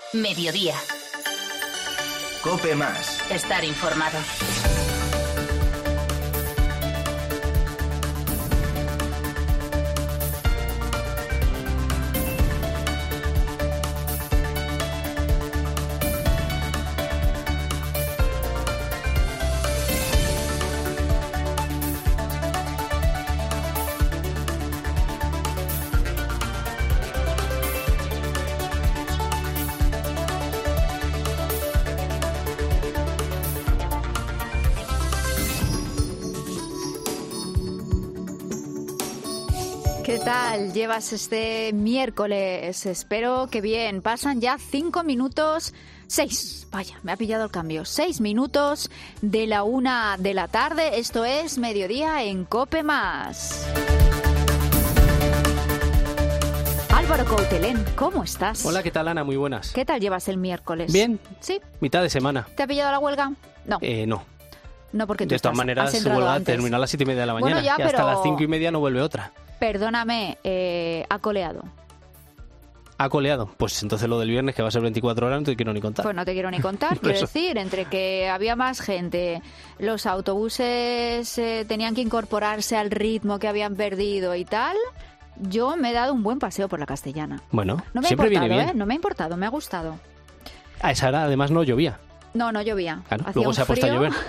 Mediodía. COPE Más. Estar informado. ¿Qué tal llevas este miércoles? Espero que bien. Pasan ya 5 minutos, 6, vaya, me ha pillado el cambio. 6 minutos de la 1 de la tarde. Esto es Mediodía en COPE Más. Álvaro Coutelén, ¿cómo estás? Hola, ¿qué tal, Ana? Muy buenas. ¿Qué tal llevas el miércoles? Bien. ¿Sí? Mitad de semana. ¿Te ha pillado la huelga? No. No. No, porque tú de todas maneras, has su huelga antes. termina a las 7:30 de la mañana. Bueno, ya, y hasta pero... las 5:30 no vuelve otra. Perdóname, ha coleado. ¿Ha coleado? Pues entonces lo del viernes, que va a ser 24 horas, no te quiero ni contar. Pues no te quiero ni contar, quiero decir, entre que había más gente, los autobuses tenían que incorporarse al ritmo que habían perdido y tal, yo me he dado un buen paseo por la Castellana. Bueno, no me siempre viene bien. No me ha importado, me ha gustado. A esa hora, además, no llovía. No llovía. Claro, hacía luego un se ha puesto a frío. llover.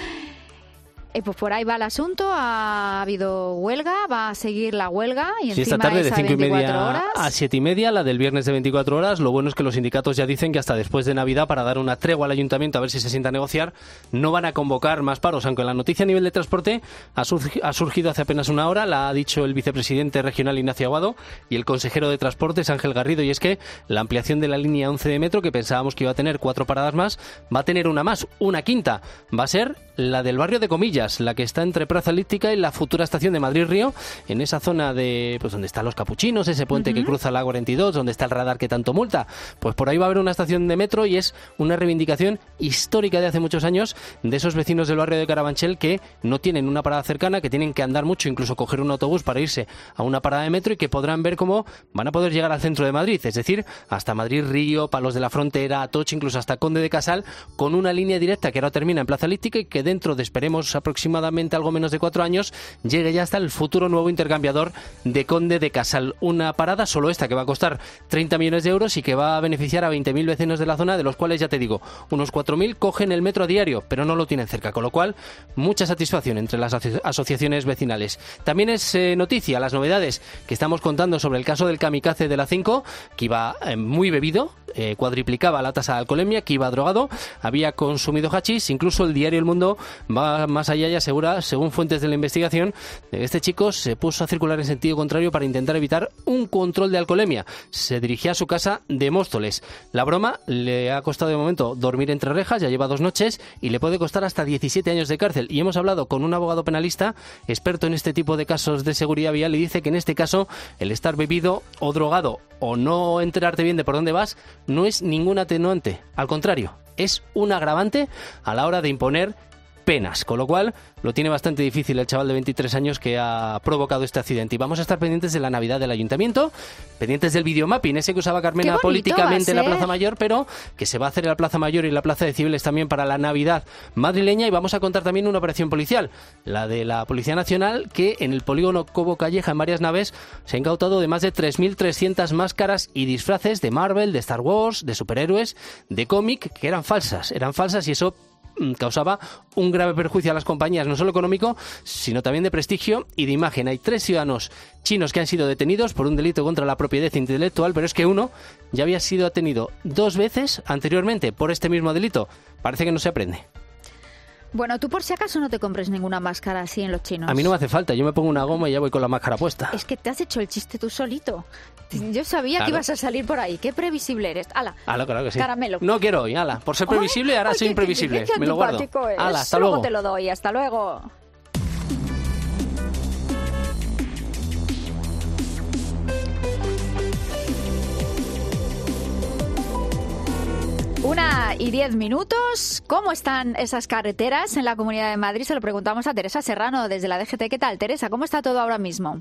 Pues por ahí va el asunto, ha habido huelga, va a seguir la huelga y Sí, encima esta tarde de esa 5:30 horas. a 7:30, la del viernes de 24 horas. Lo bueno es que los sindicatos ya dicen que hasta después de Navidad, para dar una tregua al ayuntamiento a ver si se sienta a negociar, no van a convocar más paros, aunque la noticia a nivel de transporte ha surgido hace apenas una hora, la ha dicho el vicepresidente regional Ignacio Aguado y el consejero de Transportes Ángel Garrido, y es que la ampliación de la línea 11 de metro, que pensábamos que iba a tener 4 paradas más, va a tener una más, una quinta. Va a ser la del barrio de Comillas, la que está entre Plaza Elíptica y la futura estación de Madrid-Río, en esa zona de pues donde están los Capuchinos, ese puente que cruza la A42, donde está el radar que tanto multa. Pues por ahí va a haber una estación de metro y es una reivindicación histórica de hace muchos años de esos vecinos del barrio de Carabanchel que no tienen una parada cercana, que tienen que andar mucho, incluso coger un autobús para irse a una parada de metro, y que podrán ver cómo van a poder llegar al centro de Madrid, es decir, hasta Madrid-Río, Palos de la Frontera, Atocha, incluso hasta Conde de Casal, con una línea directa que ahora termina en Plaza Elíptica y que dentro de, esperemos, aproximadamente algo menos de 4 años, llegue ya hasta el futuro nuevo intercambiador de Conde de Casal. Una parada, solo esta, que va a costar 30 millones de euros y que va a beneficiar a 20.000 vecinos de la zona, de los cuales, ya te digo, unos 4.000 cogen el metro a diario, pero no lo tienen cerca, con lo cual, mucha satisfacción entre las asociaciones vecinales. También es noticia las novedades que estamos contando sobre el caso del kamikaze de la 5, que iba muy bebido, cuadriplicaba la tasa de alcoholemia, que iba drogado, había consumido hachís. Incluso el diario El Mundo va más allá y asegura, según fuentes de la investigación, que este chico se puso a circular en sentido contrario para intentar evitar un control de alcoholemia. Se dirigía a su casa de Móstoles. La broma le ha costado de momento dormir entre rejas, ya lleva 2 noches, y le puede costar hasta 17 años de cárcel. Y hemos hablado con un abogado penalista experto en este tipo de casos de seguridad vial, y dice que en este caso el estar bebido o drogado o no enterarte bien de por dónde vas no es ningún atenuante, al contrario, es un agravante a la hora de imponer penas, con lo cual lo tiene bastante difícil el chaval de 23 años que ha provocado este accidente. Y vamos a estar pendientes de la Navidad del Ayuntamiento, pendientes del videomapping, ese que usaba Carmena políticamente en la Plaza Mayor, pero que se va a hacer en la Plaza Mayor y la Plaza de Cibeles también para la Navidad madrileña. Y vamos a contar también una operación policial, la de la Policía Nacional, que en el polígono Cobo Calleja, en varias naves, se ha incautado de más de 3.300 máscaras y disfraces de Marvel, de Star Wars, de superhéroes, de cómic, que eran falsas, y eso causaba un grave perjuicio a las compañías, no solo económico, sino también de prestigio y de imagen. Hay 3 ciudadanos chinos que han sido detenidos por un delito contra la propiedad intelectual, pero es que uno ya había sido detenido 2 veces anteriormente por este mismo delito. Parece que no se aprende. Bueno, tú por si acaso no te compres ninguna máscara así en los chinos. A mí no me hace falta, yo me pongo una goma y ya voy con la máscara puesta. Es que te has hecho el chiste tú solito. Yo sabía que ibas a salir por ahí. Qué previsible eres. Ala, claro que sí. Caramelo. No quiero hoy, ala. Por ser previsible, ahora soy imprevisible. Me lo guardo. Ala, hasta luego. Luego te lo doy, hasta luego. Una y 10 minutos. ¿Cómo están esas carreteras en la Comunidad de Madrid? Se lo preguntamos a Teresa Serrano desde la DGT. ¿Qué tal, Teresa? ¿Cómo está todo ahora mismo?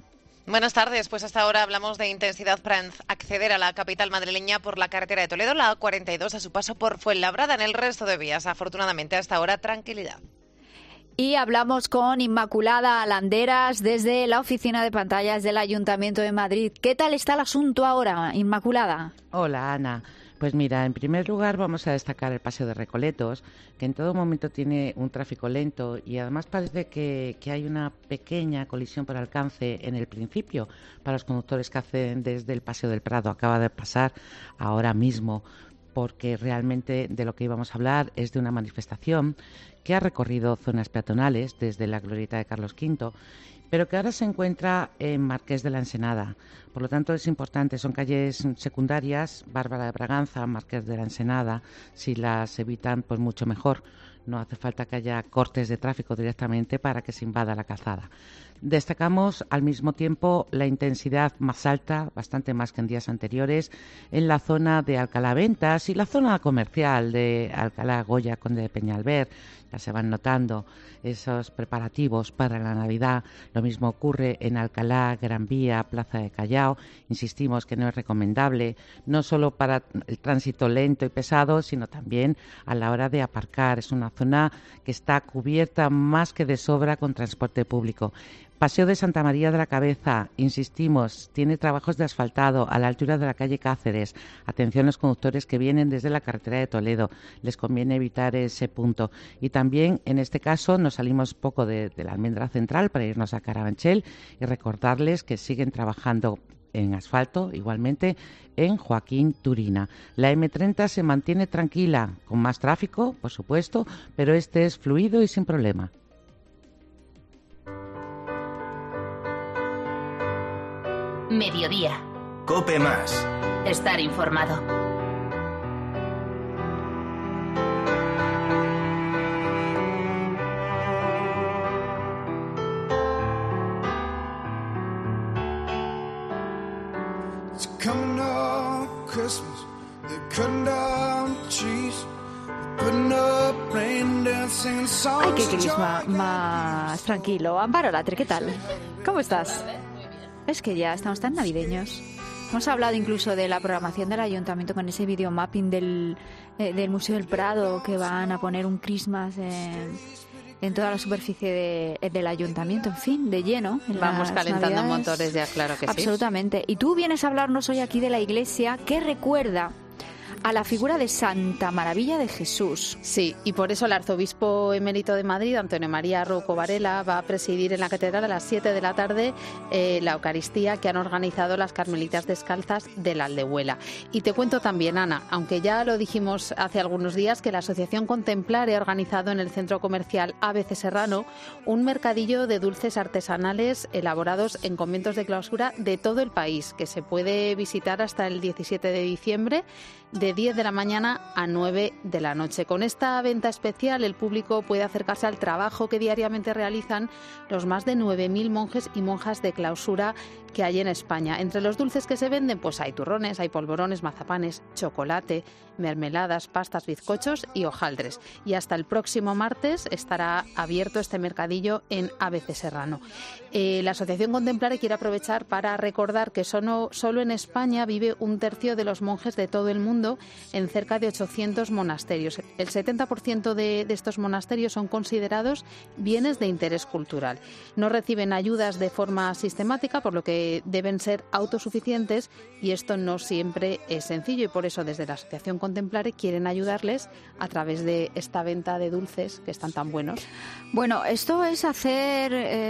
Buenas tardes, pues hasta ahora hablamos de intensidad para acceder a la capital madrileña por la carretera de Toledo, la A42, a su paso por Fuenlabrada. En el resto de vías, afortunadamente, hasta ahora, tranquilidad. Y hablamos con Inmaculada Landeras desde la oficina de pantallas del Ayuntamiento de Madrid. ¿Qué tal está el asunto ahora, Inmaculada? Hola, Ana. Pues mira, en primer lugar vamos a destacar el Paseo de Recoletos, que en todo momento tiene un tráfico lento y además parece que hay una pequeña colisión por alcance en el principio para los conductores que hacen desde el Paseo del Prado. Acaba de pasar ahora mismo, porque realmente de lo que íbamos a hablar es de una manifestación que ha recorrido zonas peatonales desde la glorieta de Carlos V, pero que ahora se encuentra en Marqués de la Ensenada. Por lo tanto, es importante, son calles secundarias, Bárbara de Braganza, Marqués de la Ensenada. Si las evitan, pues mucho mejor. No hace falta que haya cortes de tráfico directamente para que se invada la calzada. Destacamos al mismo tiempo la intensidad más alta, bastante más que en días anteriores, en la zona de Alcalá Ventas y la zona comercial de Alcalá Goya, Conde de Peñalver. Ya se van notando esos preparativos para la Navidad. Lo mismo ocurre en Alcalá, Gran Vía, Plaza de Callao. Insistimos que no es recomendable, no solo para el tránsito lento y pesado, sino también a la hora de aparcar. Es una zona que está cubierta más que de sobra con transporte público. Paseo de Santa María de la Cabeza, insistimos, tiene trabajos de asfaltado a la altura de la calle Cáceres. Atención a los conductores que vienen desde la carretera de Toledo, les conviene evitar ese punto. Y también, en este caso, nos salimos poco de la Almendra Central para irnos a Carabanchel y recordarles que siguen trabajando en asfalto, igualmente en Joaquín Turina. La M30 se mantiene tranquila, con más tráfico, por supuesto, pero este es fluido y sin problema. Mediodía. COPE más. Estar informado. It's coming up Christmas, they're cutting down trees, putting up rain, dancing songs. Ay, qué clima más tranquilo. Amparo Latre, ¿qué tal? ¿Cómo estás? Es que ya estamos tan navideños. Hemos hablado incluso de la programación del ayuntamiento con ese videomapping del Museo del Prado, que van a poner un Christmas en toda la superficie del ayuntamiento, en fin, de lleno. Vamos calentando motores ya, claro que sí. Absolutamente. Y tú vienes a hablarnos hoy aquí de la iglesia que recuerda a la figura de Santa Maravilla de Jesús. Sí, y por eso el arzobispo emérito de Madrid, Antonio María Rouco Varela, va a presidir en la catedral a las 7 de la tarde la Eucaristía que han organizado las Carmelitas Descalzas de la Aldehuela. Y te cuento también, Ana, aunque ya lo dijimos hace algunos días, que la Asociación Contemplare ha organizado en el centro comercial ABC Serrano un mercadillo de dulces artesanales elaborados en conventos de clausura de todo el país, que se puede visitar hasta el 17 de diciembre, de 10 de la mañana a 9 de la noche. Con esta venta especial, el público puede acercarse al trabajo que diariamente realizan los más de 9.000 monjes y monjas de clausura que hay en España. Entre los dulces que se venden, pues hay turrones, hay polvorones, mazapanes, chocolate, mermeladas, pastas, bizcochos y hojaldres. Y hasta el próximo martes estará abierto este mercadillo en ABC Serrano. La Asociación Contemplare quiere aprovechar para recordar que solo en España vive un tercio de los monjes de todo el mundo en cerca de 800 monasterios. El 70% de estos monasterios son considerados bienes de interés cultural. No reciben ayudas de forma sistemática, por lo que deben ser autosuficientes, y esto no siempre es sencillo, y por eso desde la Asociación Contemplare quieren ayudarles a través de esta venta de dulces que están tan buenos. Bueno, esto es hacer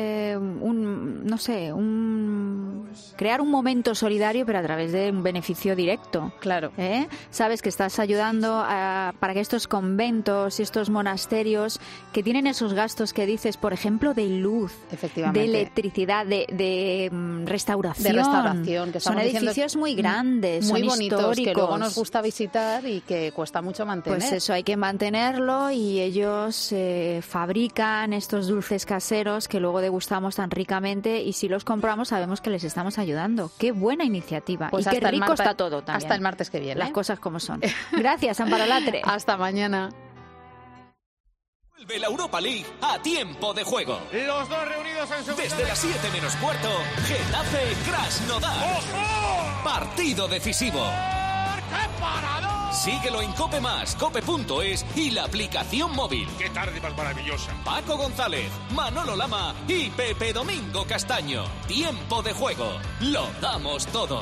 crear un momento solidario, pero a través de un beneficio directo. Claro. Sabes que estás ayudando para que estos conventos y estos monasterios que tienen esos gastos que dices, por ejemplo, de luz, efectivamente, de electricidad, de restauración, que son edificios muy grandes, muy son bonitos, históricos, que luego nos gusta visitar y que cuesta mucho mantener. Pues eso, hay que mantenerlo, y ellos fabrican estos dulces caseros que luego degustamos tan ricamente, y si los compramos sabemos que les estamos ayudando. Qué buena iniciativa. Pues y qué rico está todo también. Hasta el martes que viene. Las cosas como son. Gracias, Amparo Latre. Hasta mañana. Vuelve la Europa League a tiempo de juego. Los dos reunidos en su... Desde las 7 menos cuarto, Getafe Krasnodar. ¡Ojo! Partido decisivo. ¡Qué parado! Síguelo en Cope+, cope.es y la aplicación móvil. ¡Qué tarde más maravillosa! Paco González, Manolo Lama y Pepe Domingo Castaño. Tiempo de juego. Lo damos todo.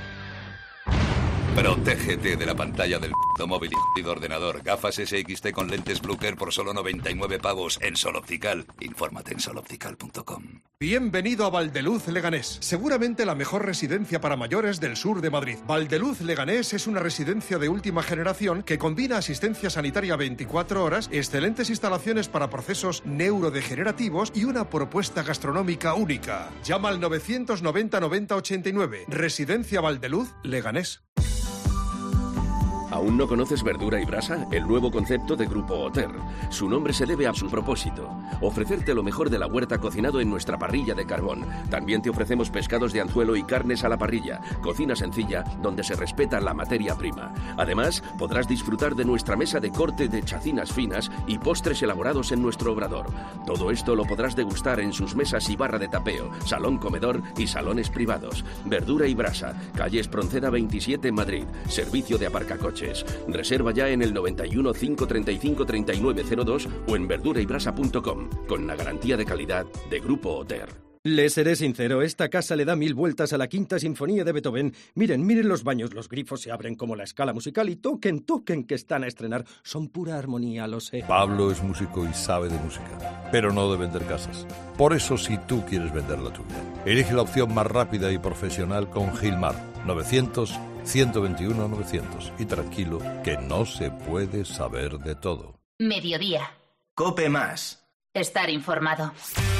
Protégete de la pantalla del móvil y ordenador. Gafas SXT con lentes Bluker por solo 99 pavos en Sol Optical. Infórmate en soloptical.com. Bienvenido a Valdeluz Leganés, seguramente la mejor residencia para mayores del sur de Madrid. Valdeluz Leganés es una residencia de última generación que combina asistencia sanitaria 24 horas, excelentes instalaciones para procesos neurodegenerativos y una propuesta gastronómica única. Llama al 990 90 89. Residencia Valdeluz Leganés. ¿Aún no conoces Verdura y Brasa? El nuevo concepto de Grupo Oter. Su nombre se debe a su propósito: ofrecerte lo mejor de la huerta cocinado en nuestra parrilla de carbón. También te ofrecemos pescados de anzuelo y carnes a la parrilla. Cocina sencilla donde se respeta la materia prima. Además, podrás disfrutar de nuestra mesa de corte de chacinas finas y postres elaborados en nuestro obrador. Todo esto lo podrás degustar en sus mesas y barra de tapeo, salón comedor y salones privados. Verdura y Brasa, calle Espronceda 27, Madrid. Servicio de aparcacoches. Reserva ya en el 91 535 3902 o en verduraybrasa.com, con la garantía de calidad de Grupo Oter. Les seré sincero, esta casa le da 1000 vueltas a la Quinta Sinfonía de Beethoven. Miren los baños, los grifos se abren como la escala musical y toquen, que están a estrenar. Son pura armonía, lo sé. Pablo es músico y sabe de música, pero no de vender casas. Por eso, si tú quieres vender la tuya, elige la opción más rápida y profesional con Gilmar. 900-121-900. Y tranquilo, que no se puede saber de todo. Mediodía. Cope Más. Estar informado.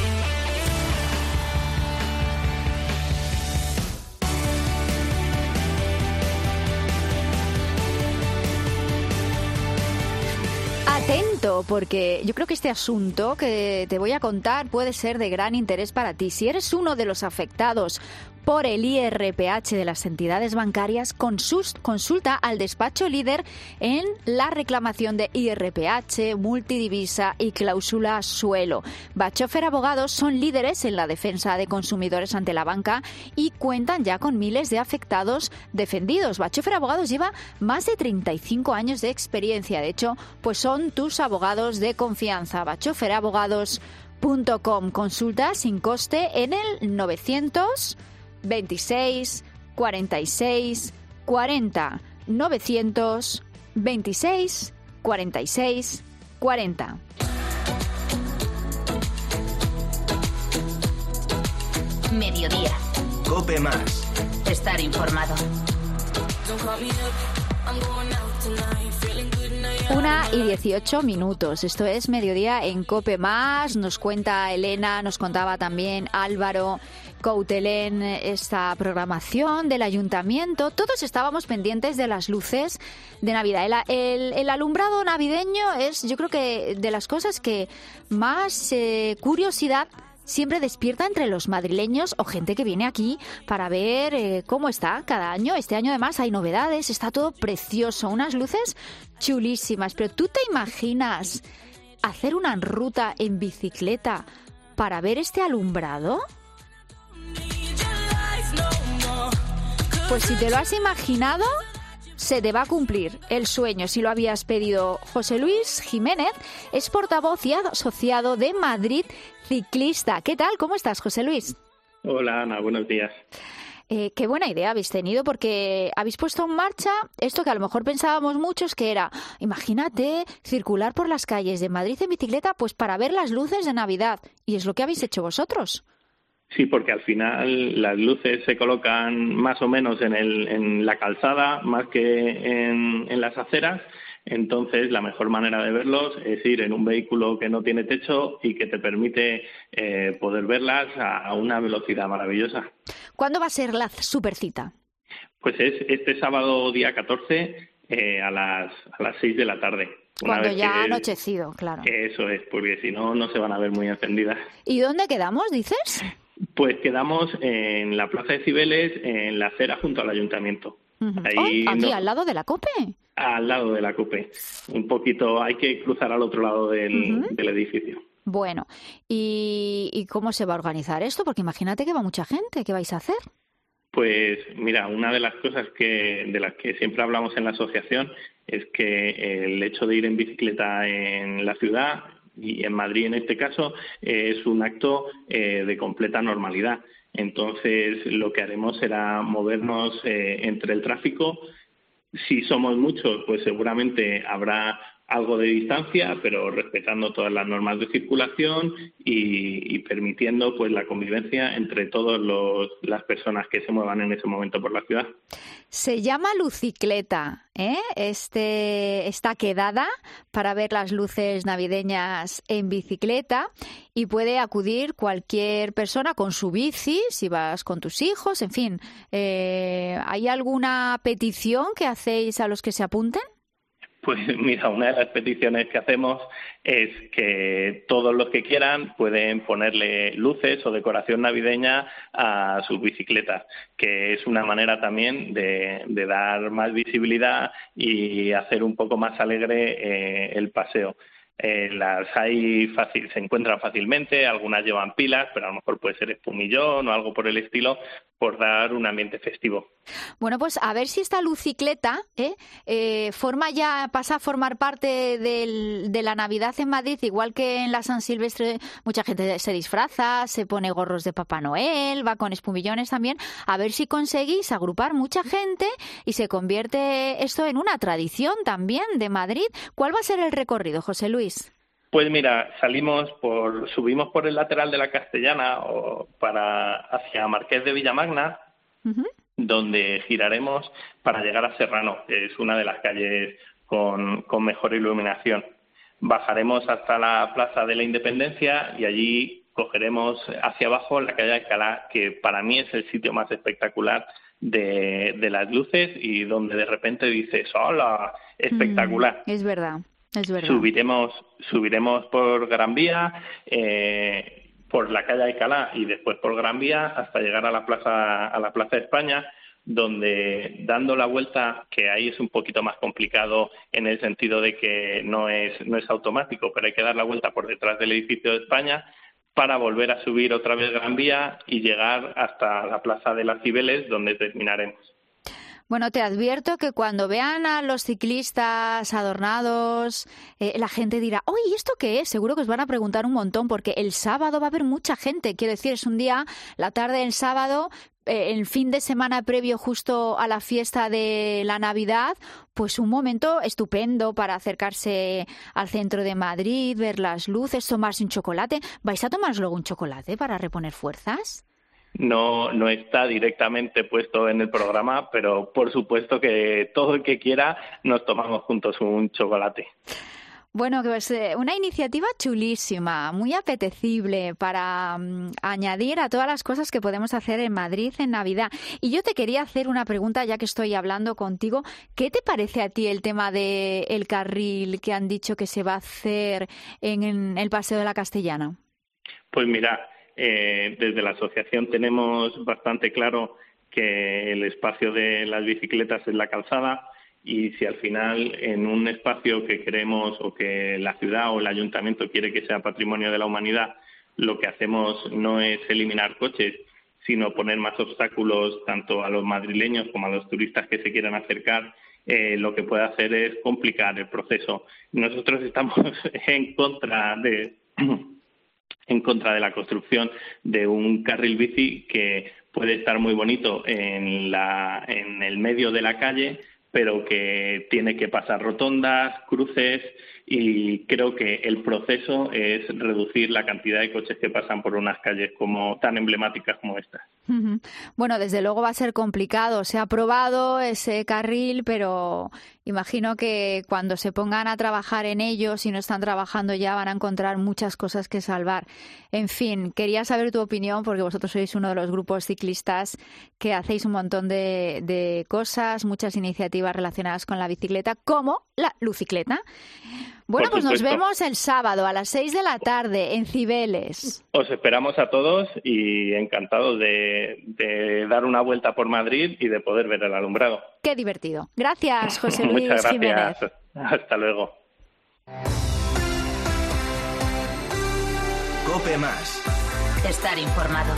Atento, porque yo creo que este asunto que te voy a contar puede ser de gran interés para ti. Si eres uno de los afectados por el IRPH de las entidades bancarias, consulta al despacho líder en la reclamación de IRPH, multidivisa y cláusula suelo. Bachofer Abogados son líderes en la defensa de consumidores ante la banca y cuentan ya con miles de afectados defendidos. Bachofer Abogados lleva más de 35 años de experiencia. De hecho, pues son tus abogados de confianza. bachoferabogados.com. Consulta sin coste en el 926 46 40 926 46 40. Mediodía. Cope Más. Estar informado. 1:18. Esto es Mediodía en Cope Más. Nos cuenta Elena, nos contaba también Álvaro Coutelén esta programación del ayuntamiento. Todos estábamos pendientes de las luces de Navidad. El alumbrado navideño es, yo creo que, de las cosas que más curiosidad siempre despierta entre los madrileños o gente que viene aquí para ver cómo está cada año. Este año además hay novedades, está todo precioso, unas luces chulísimas. Pero ¿tú te imaginas hacer una ruta en bicicleta para ver este alumbrado? Pues si te lo has imaginado, se te va a cumplir el sueño si lo habías pedido. José Luis Jiménez es portavoz y asociado de Madrid Ciclista. ¿Qué tal? ¿Cómo estás, José Luis? Hola, Ana, buenos días. Qué buena idea habéis tenido, porque habéis puesto en marcha esto que a lo mejor pensábamos muchos que era, imagínate, circular por las calles de Madrid en bicicleta pues para ver las luces de Navidad. Y es lo que habéis hecho vosotros. Sí, porque al final las luces se colocan más o menos en la calzada más que en las aceras. Entonces, la mejor manera de verlos es ir en un vehículo que no tiene techo y que te permite poder verlas a una velocidad maravillosa. ¿Cuándo va a ser la supercita? Pues es este sábado, día 14, a las 6 de la tarde. Cuando ya ha anochecido, claro. Eso es, porque si no, no se van a ver muy encendidas. ¿Y dónde quedamos, dices? Pues quedamos en la Plaza de Cibeles, en la acera junto al ayuntamiento. Ahí aquí al lado de la COPE. Al lado de la COPE. Un poquito, hay que cruzar al otro lado del edificio. Bueno, ¿y cómo se va a organizar esto? Porque imagínate que va mucha gente, ¿qué vais a hacer? Pues mira, una de las cosas de las que siempre hablamos en la asociación es que el hecho de ir en bicicleta en la ciudad, y en Madrid en este caso, es un acto de completa normalidad. Entonces lo que haremos será movernos entre el tráfico. Si somos muchos, pues seguramente habrá algo de distancia, pero respetando todas las normas de circulación y permitiendo pues la convivencia entre todas las personas que se muevan en ese momento por la ciudad. Se llama Lucicleta, ¿eh? Esta quedada para ver las luces navideñas en bicicleta, y puede acudir cualquier persona con su bici, si vas con tus hijos, en fin. ¿Hay alguna petición que hacéis a los que se apunten? Pues mira, una de las peticiones que hacemos es que todos los que quieran pueden ponerle luces o decoración navideña a sus bicicletas, que es una manera también de dar más visibilidad y hacer un poco más alegre el paseo. Las hay se encuentran fácilmente, algunas llevan pilas, pero a lo mejor puede ser espumillón o algo por el estilo, por dar un ambiente festivo. Bueno, pues a ver si esta Lucicleta pasa a formar parte de la Navidad en Madrid, igual que en la San Silvestre mucha gente se disfraza, se pone gorros de Papá Noel, va con espumillones también. A ver si conseguís agrupar mucha gente y se convierte esto en una tradición también de Madrid. ¿Cuál va a ser el recorrido, José Luis? Pues mira, subimos por el lateral de la Castellana hacia Marqués de Villamagna, donde giraremos para llegar a Serrano, que es una de las calles con mejor iluminación. Bajaremos hasta la Plaza de la Independencia y allí cogeremos hacia abajo la calle Alcalá, que para mí es el sitio más espectacular de las luces y donde de repente dices, ¡hola! Espectacular. Es verdad. Es verdad. Subiremos por Gran Vía, por la calle Alcalá y después por Gran Vía hasta llegar a la Plaza de España, donde dando la vuelta, que ahí es un poquito más complicado en el sentido de que no es automático, pero hay que dar la vuelta por detrás del edificio de España para volver a subir otra vez Gran Vía y llegar hasta la Plaza de las Cibeles, donde terminaremos. Bueno, te advierto que cuando vean a los ciclistas adornados, la gente dirá, oye, ¿y esto qué es? Seguro que os van a preguntar un montón, porque el sábado va a haber mucha gente. Quiero decir, es un día, la tarde del sábado, el fin de semana previo justo a la fiesta de la Navidad, pues un momento estupendo para acercarse al centro de Madrid, ver las luces, tomarse un chocolate. ¿Vais a tomaros luego un chocolate para reponer fuerzas? No está directamente puesto en el programa, pero por supuesto que todo el que quiera nos tomamos juntos un chocolate. Bueno, pues una iniciativa chulísima, muy apetecible para añadir a todas las cosas que podemos hacer en Madrid en Navidad. Y yo te quería hacer una pregunta, ya que estoy hablando contigo. ¿Qué te parece a ti el tema del carril que han dicho que se va a hacer en el Paseo de la Castellana? Pues mira, desde la asociación tenemos bastante claro que el espacio de las bicicletas es la calzada, y si al final en un espacio que queremos o que la ciudad o el ayuntamiento quiere que sea patrimonio de la humanidad, lo que hacemos no es eliminar coches, sino poner más obstáculos tanto a los madrileños como a los turistas que se quieran acercar, lo que puede hacer es complicar el proceso. Nosotros estamos en contra de la construcción de un carril bici que puede estar muy bonito en el medio de la calle, pero que tiene que pasar rotondas, cruces, y creo que el proceso es reducir la cantidad de coches que pasan por unas calles tan emblemáticas como estas. Bueno, desde luego va a ser complicado. Se ha aprobado ese carril, pero imagino que cuando se pongan a trabajar en ello, si no están trabajando ya, van a encontrar muchas cosas que salvar. En fin, quería saber tu opinión, porque vosotros sois uno de los grupos ciclistas que hacéis un montón de cosas, muchas iniciativas relacionadas con la bicicleta, como la Lucicleta. Bueno, Por pues nos supuesto. vemos el sábado a las 6 de la tarde en Cibeles. Os esperamos a todos y encantados de dar una vuelta por Madrid y de poder ver el alumbrado. Qué divertido. Gracias, José Luis Muchas gracias. Jiménez. Hasta luego. Cope Más. Estar informado.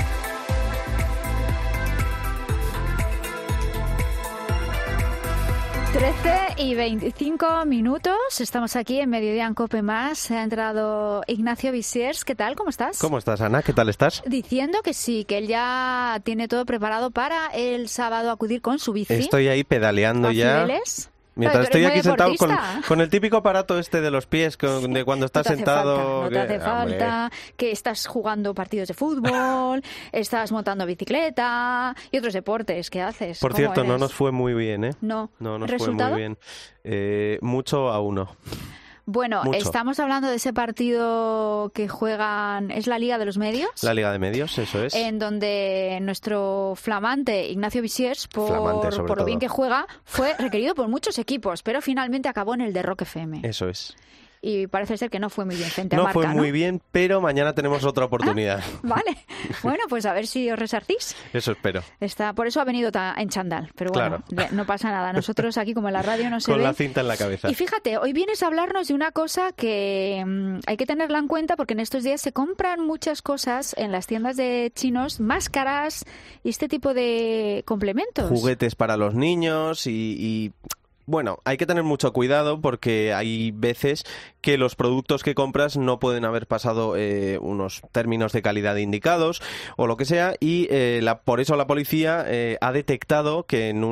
y 25 minutos. Estamos aquí en Mediodía en Cope Más. Ha entrado Ignacio Visiers. ¿Qué tal? ¿Cómo estás? ¿Cómo estás, Ana? ¿Qué tal estás? Diciendo que sí, que él ya tiene todo preparado para el sábado acudir con su bici. Estoy ahí pedaleando ¿A ya. Cibeles? Mientras Pero estoy eres aquí muy sentado deportista. con el típico aparato este de los pies, de cuando estás sentado. No te hace Hombre. falta, que estás jugando partidos de fútbol, estás montando bicicleta y otros deportes. ¿Qué haces? Por ¿Cómo cierto, no eres? nos fue muy bien, ¿eh? No. No nos ¿Resultado? fue muy bien. Mucho a 1. Bueno, Mucho. estamos hablando de ese partido que juegan, es la Liga de los Medios. La Liga de Medios, eso es. En donde nuestro flamante Ignacio Visiers, Flamante, sobre por lo bien todo. que juega, fue requerido por muchos equipos, pero finalmente acabó en el de Rock FM. Eso es. Y parece ser que no fue muy bien frente a No Marca, fue muy bien, pero mañana tenemos otra oportunidad. Vale, bueno, pues a ver si os resarcís. Eso espero. Por eso ha venido en chándal, pero bueno, no pasa nada. Nosotros aquí como en la radio no se Con ve. la cinta en la cabeza. Y fíjate, hoy vienes a hablarnos de una cosa que hay que tenerla en cuenta porque en estos días se compran muchas cosas en las tiendas de chinos, máscaras y este tipo de complementos. Juguetes para los niños y bueno, hay que tener mucho cuidado porque hay veces que los productos que compras no pueden haber pasado unos términos de calidad indicados o lo que sea y por eso la policía ha detectado que en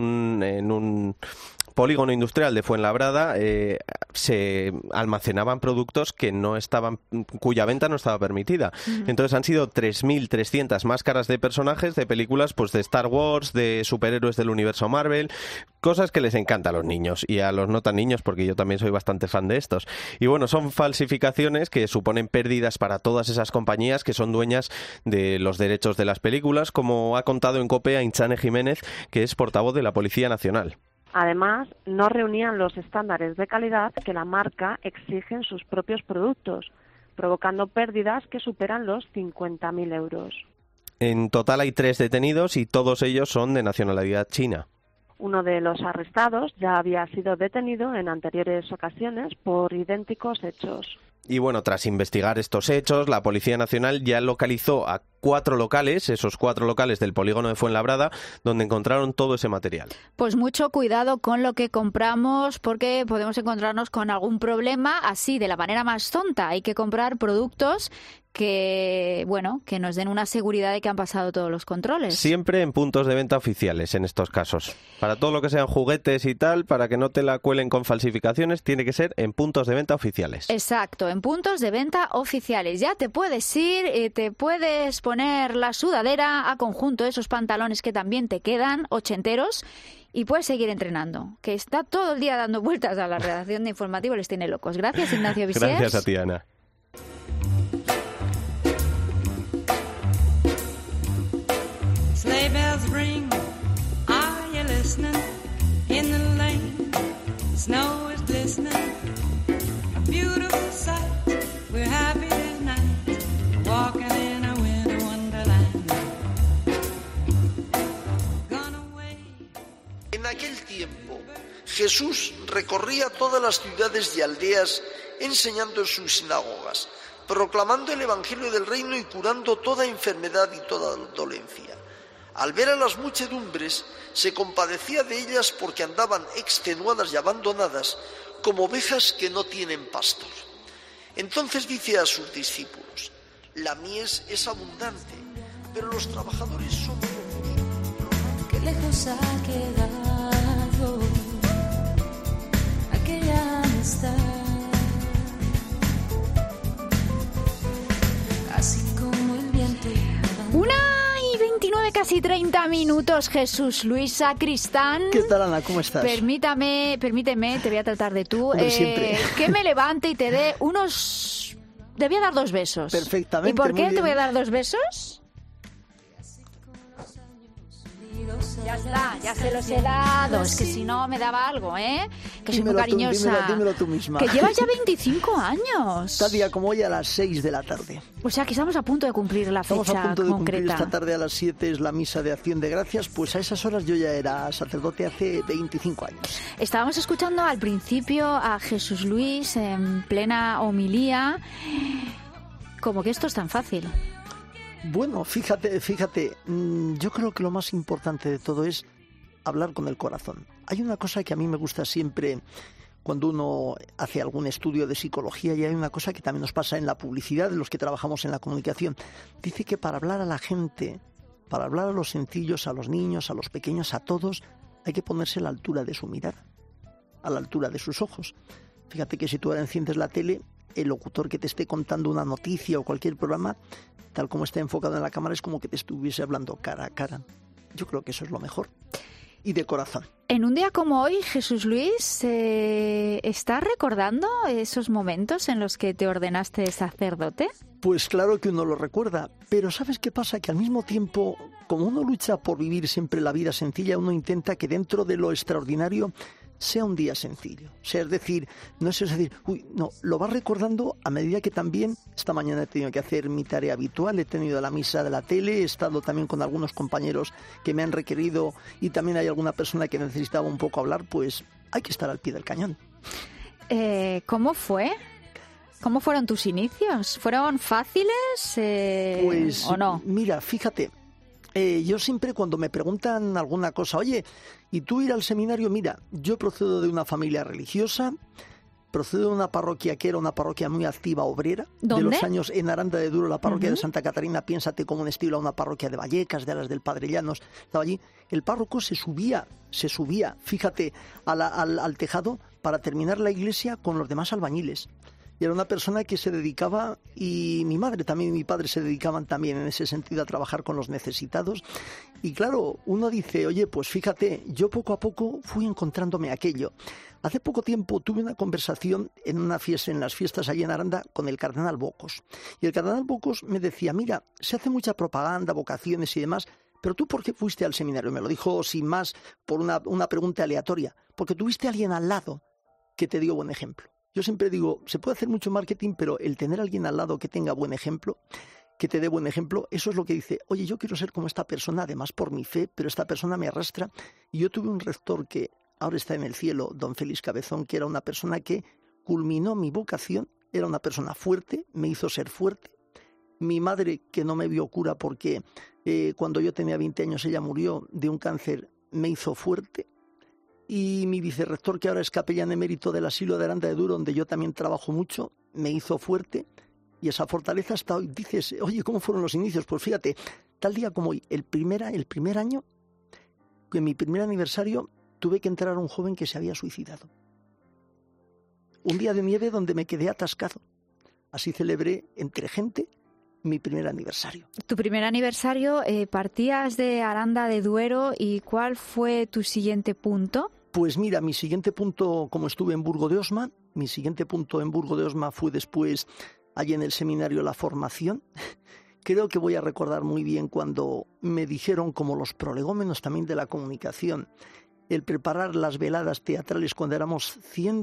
un polígono industrial de Fuenlabrada se almacenaban productos que no estaban, cuya venta no estaba permitida. Entonces han sido 3.300 máscaras de personajes de películas pues de Star Wars, de superhéroes del universo Marvel, cosas que les encanta a los niños y a los no tan niños porque yo también soy bastante fan de estos. Y bueno, son falsificaciones que suponen pérdidas para todas esas compañías que son dueñas de los derechos de las películas, como ha contado en COPE a Inchane Jiménez, que es portavoz de la Policía Nacional. Además, no reunían los estándares de calidad que la marca exige en sus propios productos, provocando pérdidas que superan los 50.000 euros. En total hay 3 detenidos y todos ellos son de nacionalidad china. Uno de los arrestados ya había sido detenido en anteriores ocasiones por idénticos hechos. Y bueno, tras investigar estos hechos, la Policía Nacional ya localizó a 4 locales, esos 4 locales del polígono de Fuenlabrada, donde encontraron todo ese material. Pues mucho cuidado con lo que compramos porque podemos encontrarnos con algún problema así, de la manera más tonta. Hay que comprar productos que nos den una seguridad de que han pasado todos los controles. Siempre en puntos de venta oficiales en estos casos. Para todo lo que sean juguetes y tal, para que no te la cuelen con falsificaciones, tiene que ser en puntos de venta oficiales. Exacto, en puntos de venta oficiales. Ya te puedes ir, te puedes poner la sudadera a conjunto, esos pantalones que también te quedan, ochenteros, y puedes seguir entrenando, que está todo el día dando vueltas a la redacción de Informativo, les tiene locos. Gracias, Ignacio Visiers. Gracias a ti, Ana. Sleigh bells ring, are you listening? In the lane, snow is glistening. A beautiful sight, we're happy tonight, walking in a winter wonderland. En aquel tiempo, Jesús recorría todas las ciudades y aldeas enseñando en sus sinagogas, proclamando el Evangelio del Reino y curando toda enfermedad y toda dolencia. Al ver a las muchedumbres, se compadecía de ellas porque andaban extenuadas y abandonadas, como ovejas que no tienen pastor. Entonces dice a sus discípulos: la mies es abundante, pero los trabajadores son pocos. Qué lejos ha quedado aquella amistad, así como el viento. 1:29, casi 30 minutos, Jesús Luis Sacristán. ¿Qué tal, Ana? ¿Cómo estás? Permíteme, te voy a tratar de tú. Hombre, siempre. Que me levante y te dé unos... Te voy a dar 2 besos. Perfectamente. ¿Y por qué muy te voy a bien. dar 2 besos? Ya está, ya se los he dado. Es que si no me daba algo, ¿eh? Que soy muy cariñosa. Dímelo tú misma. Que llevas ya 25 años. Tal día como hoy a las 6 de la tarde. O sea, que estamos a punto de cumplir la fecha concreta. Estamos a punto de cumplir concreta. esta tarde a las 7 es la misa de Acción de Gracias. Pues a esas horas yo ya era sacerdote hace 25 años. Estábamos escuchando al principio a Jesús Luis en plena homilía. Como que esto es tan fácil. Bueno, fíjate, yo creo que lo más importante de todo es hablar con el corazón. Hay una cosa que a mí me gusta siempre cuando uno hace algún estudio de psicología, y hay una cosa que también nos pasa en la publicidad, de los que trabajamos en la comunicación. Dice que para hablar a la gente, para hablar a los sencillos, a los niños, a los pequeños, a todos, hay que ponerse a la altura de su mirada, a la altura de sus ojos. Fíjate que si tú ahora enciendes la tele, el locutor que te esté contando una noticia o cualquier programa, tal como está enfocado en la cámara, es como que te estuviese hablando cara a cara. Yo creo que eso es lo mejor. Y de corazón. En un día como hoy, Jesús Luis, ¿estás recordando esos momentos en los que te ordenaste sacerdote? Pues claro que uno lo recuerda, pero ¿sabes qué pasa? Que al mismo tiempo, como uno lucha por vivir siempre la vida sencilla, uno intenta que dentro de lo extraordinario sea un día sencillo. O sea, es decir, no es decir, lo vas recordando a medida que también esta mañana he tenido que hacer mi tarea habitual, he tenido la misa de la tele, he estado también con algunos compañeros que me han requerido y también hay alguna persona que necesitaba un poco hablar, pues hay que estar al pie del cañón. ¿Cómo fue? ¿Cómo fueron tus inicios? ¿Fueron fáciles pues, o no? Mira, fíjate, yo siempre cuando me preguntan alguna cosa, oye, ¿y tú ir al seminario? Mira, yo procedo de una familia religiosa, procedo de una parroquia que era una parroquia muy activa, obrera. ¿Dónde? De los años en Aranda de Duero, la parroquia de Santa Catarina, piénsate como un estilo a una parroquia de Vallecas, de las del Padre Llanos. Estaba allí, el párroco se subía, fíjate, al tejado para terminar la iglesia con los demás albañiles. Y era una persona que se dedicaba, y mi madre también y mi padre se dedicaban también en ese sentido a trabajar con los necesitados. Y claro, uno dice, oye, pues fíjate, yo poco a poco fui encontrándome aquello. Hace poco tiempo tuve una conversación en una fiesta, en las fiestas allí en Aranda, con el cardenal Bocos. Y el cardenal Bocos me decía, mira, se hace mucha propaganda, vocaciones y demás, pero tú ¿por qué fuiste al seminario? Me lo dijo sin más por una pregunta aleatoria. Porque tuviste a alguien al lado que te dio buen ejemplo. Yo siempre digo, se puede hacer mucho marketing, pero el tener a alguien al lado que tenga buen ejemplo, que te dé buen ejemplo, eso es lo que dice, oye, yo quiero ser como esta persona, además por mi fe, pero esta persona me arrastra. Y yo tuve un rector que ahora está en el cielo, don Félix Cabezón, que era una persona que culminó mi vocación, era una persona fuerte, me hizo ser fuerte. Mi madre, que no me vio cura porque cuando yo tenía 20 años ella murió de un cáncer, me hizo fuerte. Y mi vicerrector, que ahora es capellán emérito del asilo de Aranda de Duero, donde yo también trabajo mucho, me hizo fuerte. Y esa fortaleza hasta hoy. Dices, oye, ¿cómo fueron los inicios? Pues fíjate, tal día como hoy, el primer año, en mi primer aniversario, tuve que entrar a un joven que se había suicidado. Un día de nieve donde me quedé atascado. Así celebré entre gente mi primer aniversario. Tu primer aniversario, partías de Aranda de Duero, ¿y cuál fue tu siguiente punto? Pues mira, mi siguiente punto, como estuve en Burgo de Osma, mi siguiente punto en Burgo de Osma fue después, allí en el seminario, la formación. Creo que voy a recordar muy bien cuando me dijeron, como los prolegómenos también de la comunicación, el preparar las veladas teatrales cuando éramos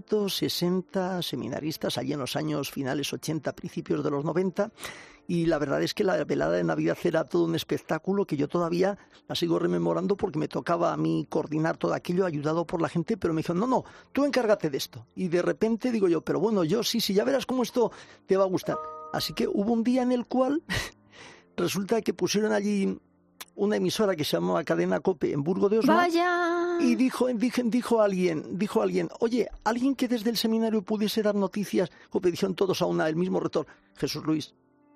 160 seminaristas, allí en los años finales 80, principios de los 90, y la verdad es que la velada de Navidad era todo un espectáculo que yo todavía la sigo rememorando porque me tocaba a mí coordinar todo aquello, ayudado por la gente, pero me dijeron, no, tú encárgate de esto. Y de repente digo yo, pero bueno, yo sí, ya verás cómo esto te va a gustar. Así que hubo un día en el cual resulta que pusieron allí una emisora que se llamaba Cadena COPE en Burgo de Osma. ¡Vaya! Y dijo alguien, oye, alguien que desde el seminario pudiese dar noticias. COPE, dijeron todos a una, el mismo rector, Jesús Luis.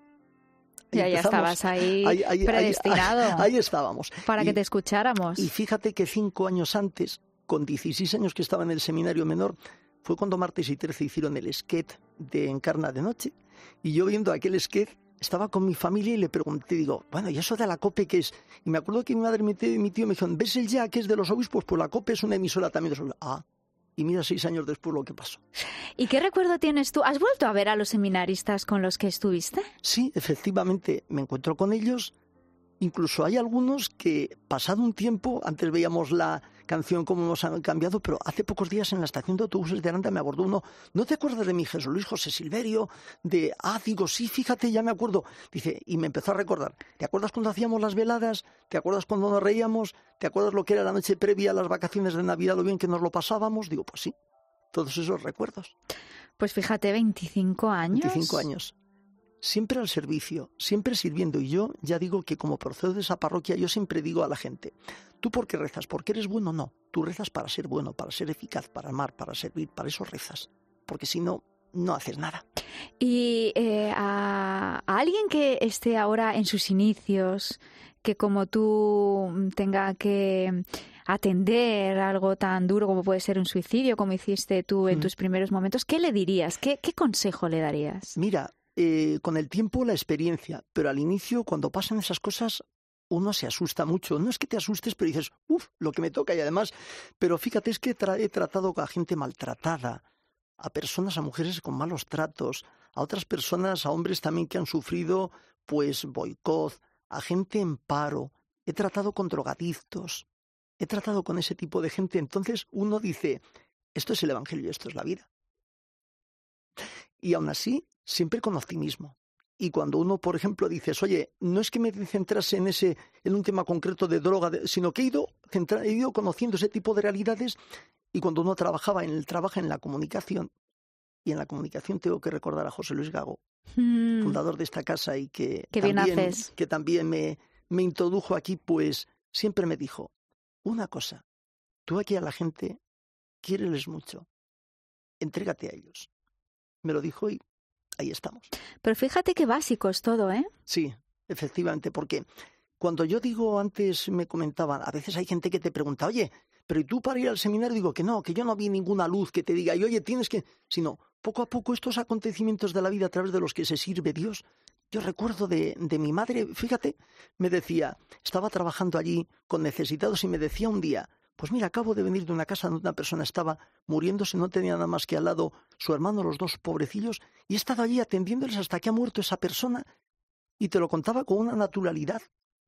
Ya estabas ahí predestinado. Ahí estábamos. Para que te escucháramos. Y fíjate que 5 años antes, con 16 años que estaba en el seminario menor, fue cuando Martes y 13 hicieron el sketch de Encarna de Noche. Y yo viendo aquel sketch, estaba con mi familia y le pregunté, digo, bueno, ¿y eso de la COPE qué es? Y me acuerdo que mi madre y mi tío me dijeron, ¿ves el ya que es de los obispos? Pues la COPE es una emisora también de los obispos. Ah, y mira 6 años después lo que pasó. ¿Y qué recuerdo tienes tú? ¿Has vuelto a ver a los seminaristas con los que estuviste? Sí, efectivamente, me encuentro con ellos Incluso hay algunos que, pasado un tiempo, antes veíamos la canción cómo nos han cambiado, pero hace pocos días en la estación de autobuses de Aranda me abordó uno, ¿no te acuerdas de mi Jesús Luis José Silverio? Digo, sí, fíjate, ya me acuerdo. Dice, y me empezó a recordar, ¿te acuerdas cuando hacíamos las veladas? ¿Te acuerdas cuando nos reíamos? ¿Te acuerdas lo que era la noche previa a las vacaciones de Navidad, lo bien que nos lo pasábamos? Digo, pues sí, todos esos recuerdos. Pues fíjate, 25 años. 25 años. Siempre al servicio, siempre sirviendo. Y yo ya digo que como procedo de esa parroquia, yo siempre digo a la gente, ¿tú por qué rezas? ¿Porque eres bueno? No. Tú rezas para ser bueno, para ser eficaz, para amar, para servir. Para eso rezas. Porque si no, no haces nada. Y a alguien que esté ahora en sus inicios, que como tú tenga que atender algo tan duro como puede ser un suicidio, como hiciste tú en tus primeros momentos, ¿qué le dirías? ¿Qué consejo le darías? Mira, con el tiempo la experiencia, pero al inicio cuando pasan esas cosas uno se asusta mucho. No es que te asustes, pero dices, lo que me toca. Y además, pero fíjate, es que he tratado a gente maltratada, a personas, a mujeres con malos tratos, a otras personas, a hombres también que han sufrido pues boicot, a gente en paro. He tratado con drogadictos, he tratado con ese tipo de gente. Entonces uno dice, esto es el Evangelio y esto es la vida. Y aún así, siempre con optimismo. Y cuando uno, por ejemplo, dices, oye, no es que me centrase en un tema concreto de droga, sino que he ido conociendo ese tipo de realidades. Y cuando uno trabaja en la comunicación, y en la comunicación tengo que recordar a José Luis Gago, fundador de esta casa y que también me introdujo aquí, pues siempre me dijo, una cosa, tú aquí a la gente, quiéreles mucho, entrégate a ellos. Me lo dijo y ahí estamos. Pero fíjate qué básico es todo, ¿eh? Sí, efectivamente, porque cuando yo digo, antes me comentaban, a veces hay gente que te pregunta, oye, pero ¿y tú para ir al seminario? Digo que no, que yo no vi ninguna luz que te diga, y oye, tienes que... Sino, poco a poco estos acontecimientos de la vida a través de los que se sirve Dios. Yo recuerdo de mi madre, fíjate, me decía, estaba trabajando allí con necesitados y me decía un día, pues mira, acabo de venir de una casa donde una persona estaba muriéndose, no tenía nada más que al lado su hermano, los dos pobrecillos, y he estado allí atendiéndoles hasta que ha muerto esa persona, y te lo contaba con una naturalidad.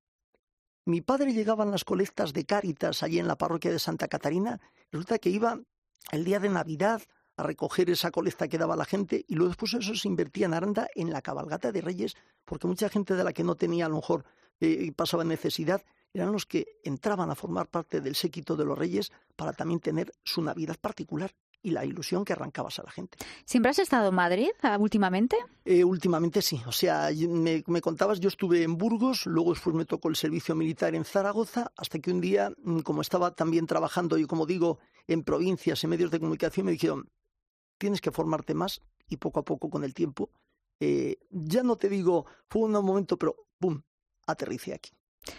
Mi padre llegaba en las colectas de Cáritas allí en la parroquia de Santa Catarina, resulta que iba el día de Navidad a recoger esa colecta que daba la gente, y luego después eso se invertía en Aranda en la cabalgata de Reyes, porque mucha gente de la que no tenía a lo mejor pasaba necesidad, eran los que entraban a formar parte del séquito de los Reyes para también tener su Navidad particular y la ilusión que arrancabas a la gente. ¿Siempre has estado en Madrid últimamente? Últimamente sí, o sea, me contabas, yo estuve en Burgos, luego después me tocó el servicio militar en Zaragoza, hasta que un día, como estaba también trabajando, y como digo, en provincias, en medios de comunicación, me dijeron, tienes que formarte más, y poco a poco con el tiempo, ya no te digo, fue un momento, pero ¡pum!, aterricé aquí.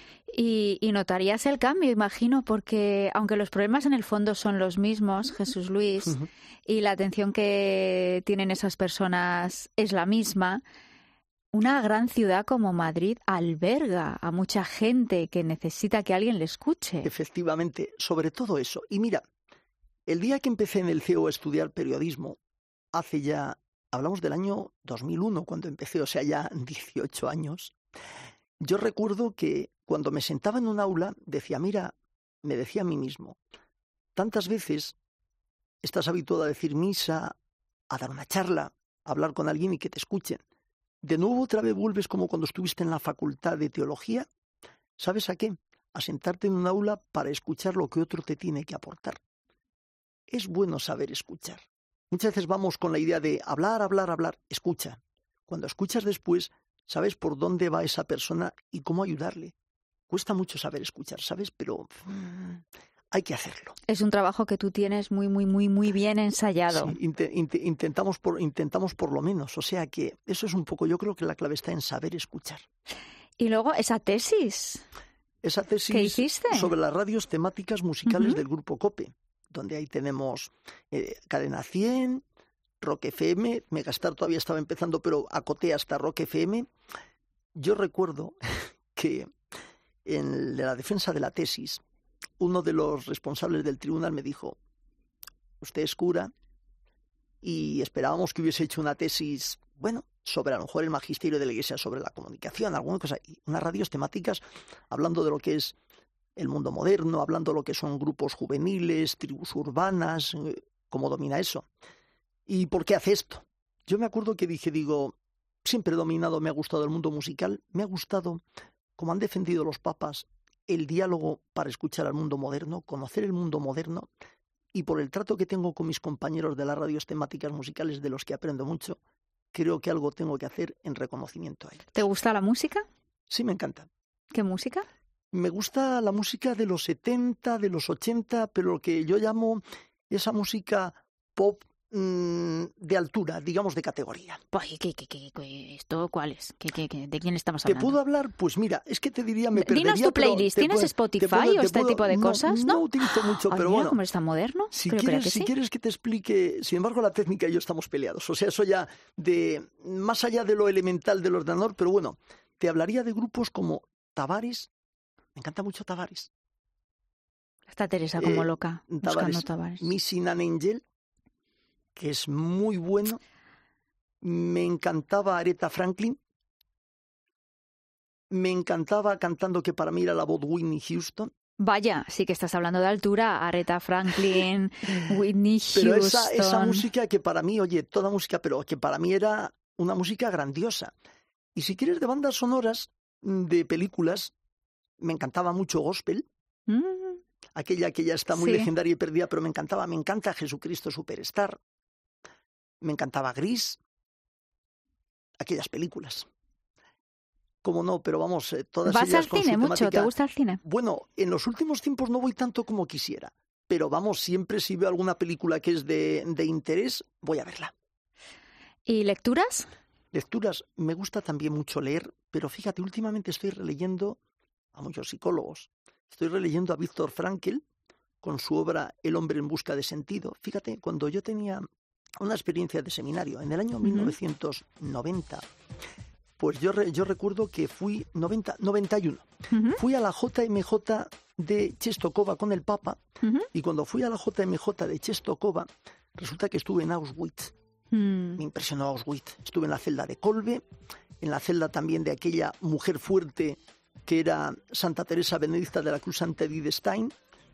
Y notarías el cambio, imagino, porque aunque los problemas en el fondo son los mismos, Jesús Luis, y la atención que tienen esas personas es la misma, una gran ciudad como Madrid alberga a mucha gente que necesita que alguien le escuche. Efectivamente, sobre todo eso. Y mira, el día que empecé en el CEO a estudiar periodismo, hace ya, hablamos del año 2001, cuando empecé, o sea, ya 18 años, yo recuerdo que cuando me sentaba en un aula, decía, mira, me decía a mí mismo, tantas veces estás habituado a decir misa, a dar una charla, a hablar con alguien y que te escuchen. De nuevo otra vez vuelves como cuando estuviste en la facultad de teología, ¿sabes a qué? A sentarte en un aula para escuchar lo que otro te tiene que aportar. Es bueno saber escuchar. Muchas veces vamos con la idea de hablar, escucha. Cuando escuchas después, sabes por dónde va esa persona y cómo ayudarle. Cuesta mucho saber escuchar, ¿sabes? Pero hay que hacerlo. Es un trabajo que tú tienes muy bien ensayado. Sí, intentamos por lo menos. O sea que eso es un poco, yo creo que la clave está en saber escuchar. Y luego esa tesis. Esa tesis ¿qué hiciste? Sobre las radios temáticas musicales del Grupo COPE, donde ahí tenemos Cadena 100, Rock FM, Megastar todavía estaba empezando, pero acoté hasta Rock FM. Yo recuerdo que en la defensa de la tesis, uno de los responsables del tribunal me dijo, usted es cura y esperábamos que hubiese hecho una tesis, bueno, sobre a lo mejor el magisterio de la Iglesia, sobre la comunicación, alguna cosa, y unas radios temáticas hablando de lo que es el mundo moderno, hablando de lo que son grupos juveniles, tribus urbanas, cómo domina eso. ¿Y por qué hace esto? Yo me acuerdo que digo, siempre he dominado, me ha gustado el mundo musical, me ha gustado, como han defendido los papas, el diálogo para escuchar al mundo moderno, conocer el mundo moderno, y por el trato que tengo con mis compañeros de las radios temáticas musicales, de los que aprendo mucho, creo que algo tengo que hacer en reconocimiento a ello. ¿Te gusta la música? Sí, me encanta. ¿Qué música? Me gusta la música de los 70, de los 80, pero lo que yo llamo esa música pop de altura, digamos de categoría. ¿Esto cuál es? ¿De quién estamos ¿Te hablando? puedo hablar? Pues mira, es que te diría, me perdería... Dinos tu playlist, ¿tienes Spotify o este tipo de cosas? No utilizo mucho, pero mira, bueno. ¿cómo es tan moderno? Si Creo que sí. quieres que te explique, sin embargo la técnica y yo estamos peleados, o sea, eso ya más allá de lo elemental del ordenador, pero bueno, te hablaría de grupos como Tavares, me encanta mucho Tavares. Está Teresa como loca, buscando Tavares. Missing an Angel, que es muy bueno. Me encantaba Aretha Franklin. Me encantaba cantando, que para mí era la voz Whitney Houston. Vaya, sí que estás hablando de altura. Aretha Franklin, Whitney Houston. Pero esa música que para mí, oye, toda música, pero que para mí era una música grandiosa. Y si quieres de bandas sonoras, de películas, me encantaba mucho gospel. Aquella que ya está muy legendaria y perdida, pero me encantaba. Me encanta Jesucristo Superstar. Me encantaba Gris. Aquellas películas. Cómo no, pero vamos, todas ellas ¿Vas al con cine su mucho? temática. ¿Te gusta el cine? Bueno, en los últimos tiempos no voy tanto como quisiera. Pero vamos, siempre si veo alguna película que es de interés, voy a verla. ¿Y lecturas? Lecturas, me gusta también mucho leer, pero fíjate, últimamente estoy releyendo a muchos psicólogos. Estoy releyendo a Viktor Frankl con su obra El hombre en busca de sentido. Fíjate, cuando yo tenía una experiencia de seminario en el año 1990, pues yo recuerdo que fui 91. Fui a la JMJ de Czestochowa con el Papa, y cuando fui a la JMJ de Czestochowa, resulta que estuve en Auschwitz. Me impresionó Auschwitz. Estuve en la celda de Kolbe, en la celda también de aquella mujer fuerte que era Santa Teresa Benedicta de la Cruz, Santa Edith Stein.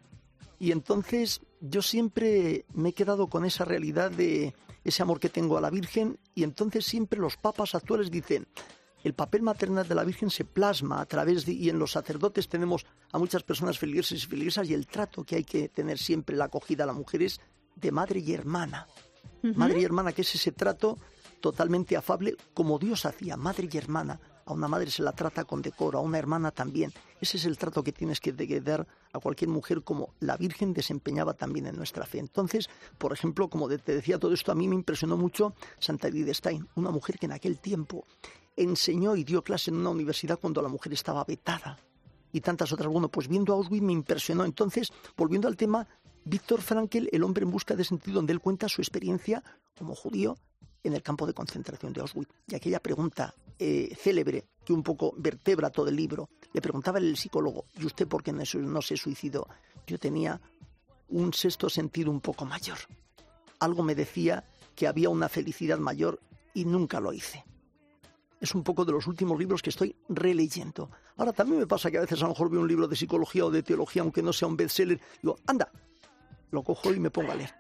Y entonces yo siempre me he quedado con esa realidad de ese amor que tengo a la Virgen, y entonces siempre los papas actuales dicen, el papel maternal de la Virgen se plasma a través de, y en los sacerdotes tenemos a muchas personas feligreses y feligresas, y el trato que hay que tener siempre, la acogida a la mujer, es de madre y hermana. Madre y hermana, que es ese trato totalmente afable, como Dios hacía, madre y hermana. A una madre se la trata con decoro, a una hermana también. Ese es el trato que tienes que dar a cualquier mujer, como la Virgen desempeñaba también en nuestra fe. Entonces, por ejemplo, como te decía todo esto, a mí me impresionó mucho Santa Edith Stein, una mujer que en aquel tiempo enseñó y dio clase en una universidad cuando la mujer estaba vetada, y tantas otras. Bueno, pues viendo Auschwitz me impresionó. Entonces, volviendo al tema, Viktor Frankl, El hombre en busca de sentido, donde él cuenta su experiencia como judío en el campo de concentración de Auschwitz. Y aquella pregunta célebre que un poco vertebra todo el libro, le preguntaba el psicólogo, ¿y usted por qué no se suicidó? Yo tenía un sexto sentido un poco mayor. Algo me decía que había una felicidad mayor y nunca lo hice. Es un poco de los últimos libros que estoy releyendo. Ahora también me pasa que a veces a lo mejor veo un libro de psicología o de teología, aunque no sea un bestseller, digo, anda, lo cojo y me pongo a leer.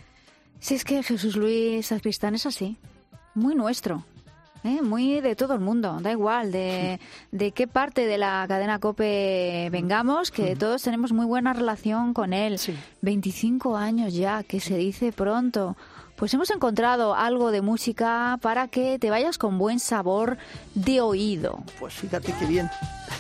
Si es que Jesús Luis Sacristán es así, muy nuestro, muy de todo el mundo, da igual de qué parte de la cadena COPE vengamos, que todos tenemos muy buena relación con él. 25 años ya, que se dice pronto. Pues hemos encontrado algo de música para que te vayas con buen sabor de oído. Pues fíjate qué bien.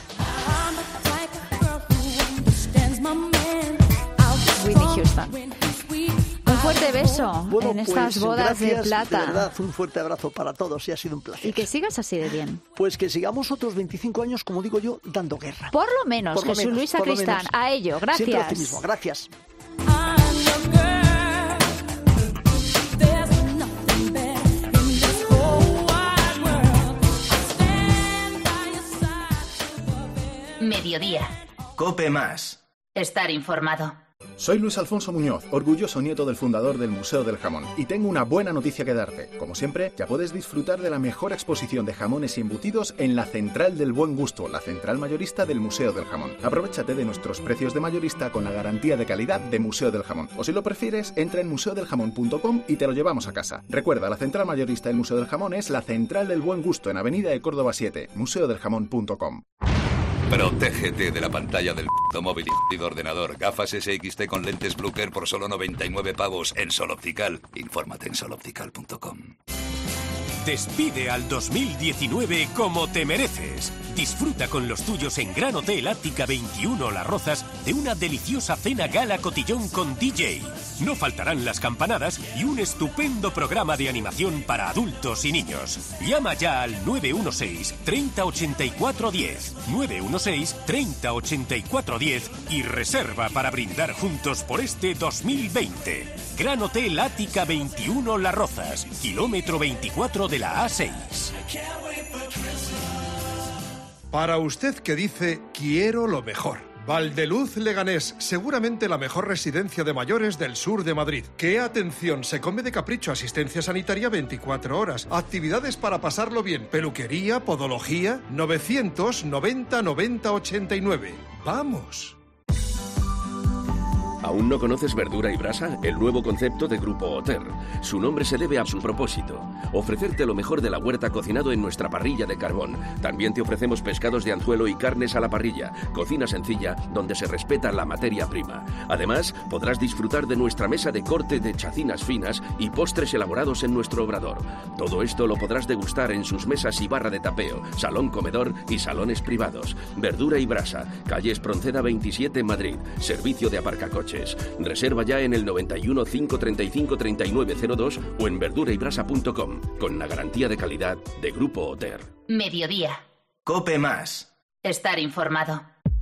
Whitney Houston. Un fuerte beso en estas bodas gracias, de plata. De verdad, un fuerte abrazo para todos y ha sido un placer. Y que sigas así de bien. Pues que sigamos otros 25 años, como digo yo, dando guerra. Por lo menos, Jesús Luis Sacristán, a ello. Gracias. Siempre optimismo. Gracias. Mediodía. COPE más. Estar informado. Soy Luis Alfonso Muñoz, orgulloso nieto del fundador del Museo del Jamón, y tengo una buena noticia que darte. Como siempre, ya puedes disfrutar de la mejor exposición de jamones y embutidos en la Central del Buen Gusto, la central mayorista del Museo del Jamón. Aprovéchate de nuestros precios de mayorista con la garantía de calidad de Museo del Jamón. O si lo prefieres, entra en museodeljamón.com y te lo llevamos a casa. Recuerda, la central mayorista del Museo del Jamón es la Central del Buen Gusto en Avenida de Córdoba 7, museodeljamón.com. Protégete de la pantalla del móvil y de ordenador. Gafas SXT con lentes Bluker por solo 99 pavos en Sol Optical. Infórmate en soloptical.com. Despide al 2019 como te mereces. Disfruta con los tuyos en Gran Hotel Ática 21 Las Rozas de una deliciosa cena gala cotillón con DJ. No faltarán las campanadas y un estupendo programa de animación para adultos y niños. Llama ya al 916 30 84 10. 916 30 84 10 y reserva para brindar juntos por este 2020. Gran Hotel Ática 21 Las Rozas, kilómetro 24 de la A6. Para usted que dice, quiero lo mejor. Valdeluz Leganés, seguramente la mejor residencia de mayores del sur de Madrid. ¡Qué atención! Se come de capricho, asistencia sanitaria 24 horas, actividades para pasarlo bien, peluquería, podología, 990 90 89. ¡Vamos! ¿Aún no conoces Verdura y Brasa? El nuevo concepto de Grupo Oter. Su nombre se debe a su propósito: ofrecerte lo mejor de la huerta cocinado en nuestra parrilla de carbón. También te ofrecemos pescados de anzuelo y carnes a la parrilla. Cocina sencilla donde se respeta la materia prima. Además, podrás disfrutar de nuestra mesa de corte de chacinas finas y postres elaborados en nuestro obrador. Todo esto lo podrás degustar en sus mesas y barra de tapeo, salón comedor y salones privados. Verdura y Brasa, calle Espronceda 27, Madrid. Servicio de aparcacoches. Reserva ya en el 91 535 3902 o en verduraybrasa.com con la garantía de calidad de Grupo Oter. Mediodía. COPE Más. Estar informado.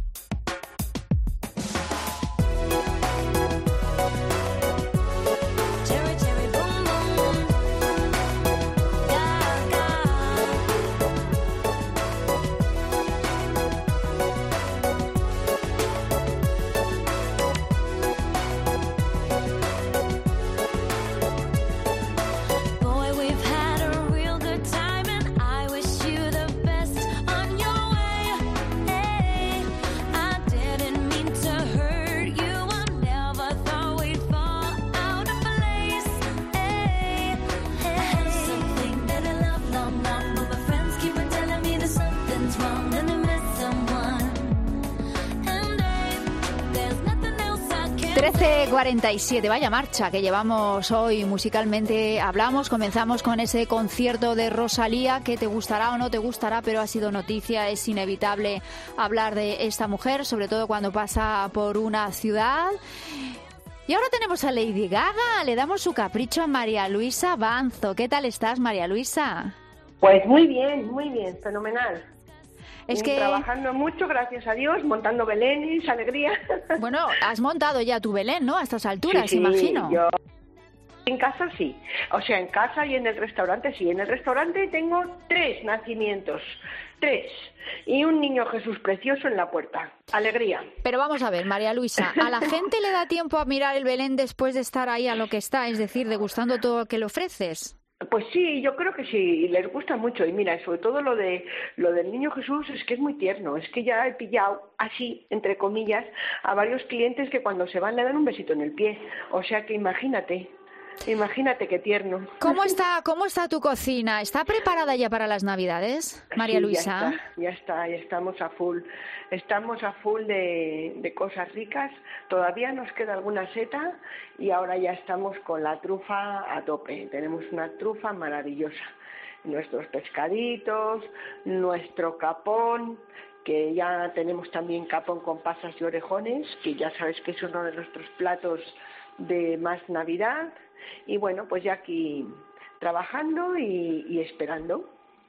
...13:47, vaya marcha que llevamos hoy musicalmente. Comenzamos con ese concierto de Rosalía, que te gustará o no te gustará, pero ha sido noticia. Es inevitable hablar de esta mujer, sobre todo cuando pasa por una ciudad. Y ahora tenemos a Lady Gaga, le damos su capricho a María Luisa Banzo. ¿Qué tal estás, María Luisa? Pues muy bien, fenomenal. Es que trabajando mucho, gracias a Dios, montando belenes, alegría. Bueno, has montado ya tu Belén, ¿no? A estas alturas, sí, imagino. Yo en casa sí, o sea, en casa y en el restaurante sí. En el restaurante tengo 3 nacimientos, 3, y un niño Jesús precioso en la puerta. Alegría. Pero vamos a ver, María Luisa, ¿a la gente le da tiempo a mirar el Belén después de estar ahí a lo que está, es decir, degustando todo lo que le ofreces? Pues sí, yo creo que sí, les gusta mucho. Y mira, sobre todo lo del niño Jesús es que es muy tierno. Es que ya he pillado así, entre comillas, a varios clientes que cuando se van le dan un besito en el pie. O sea que imagínate qué tierno. ¿Cómo está tu cocina? ¿Está preparada ya para las Navidades, María Luisa? Ya estamos a full. Estamos a full de cosas ricas. Todavía nos queda alguna seta y ahora ya estamos con la trufa a tope. Tenemos una trufa maravillosa. Nuestros pescaditos, nuestro capón, que ya tenemos también capón con pasas y orejones, que ya sabes que es uno de nuestros platos de más Navidad. Y bueno, pues ya aquí trabajando y esperando.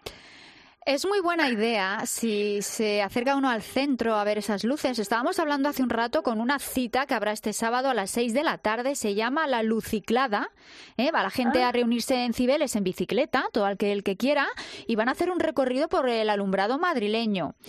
Es muy buena idea si se acerca uno al centro a ver esas luces. Estábamos hablando hace un rato con una cita que habrá este sábado a las 6 de la tarde. Se llama La Luciclada. Va la gente a reunirse en Cibeles en bicicleta, todo el que quiera, y van a hacer un recorrido por el alumbrado madrileño.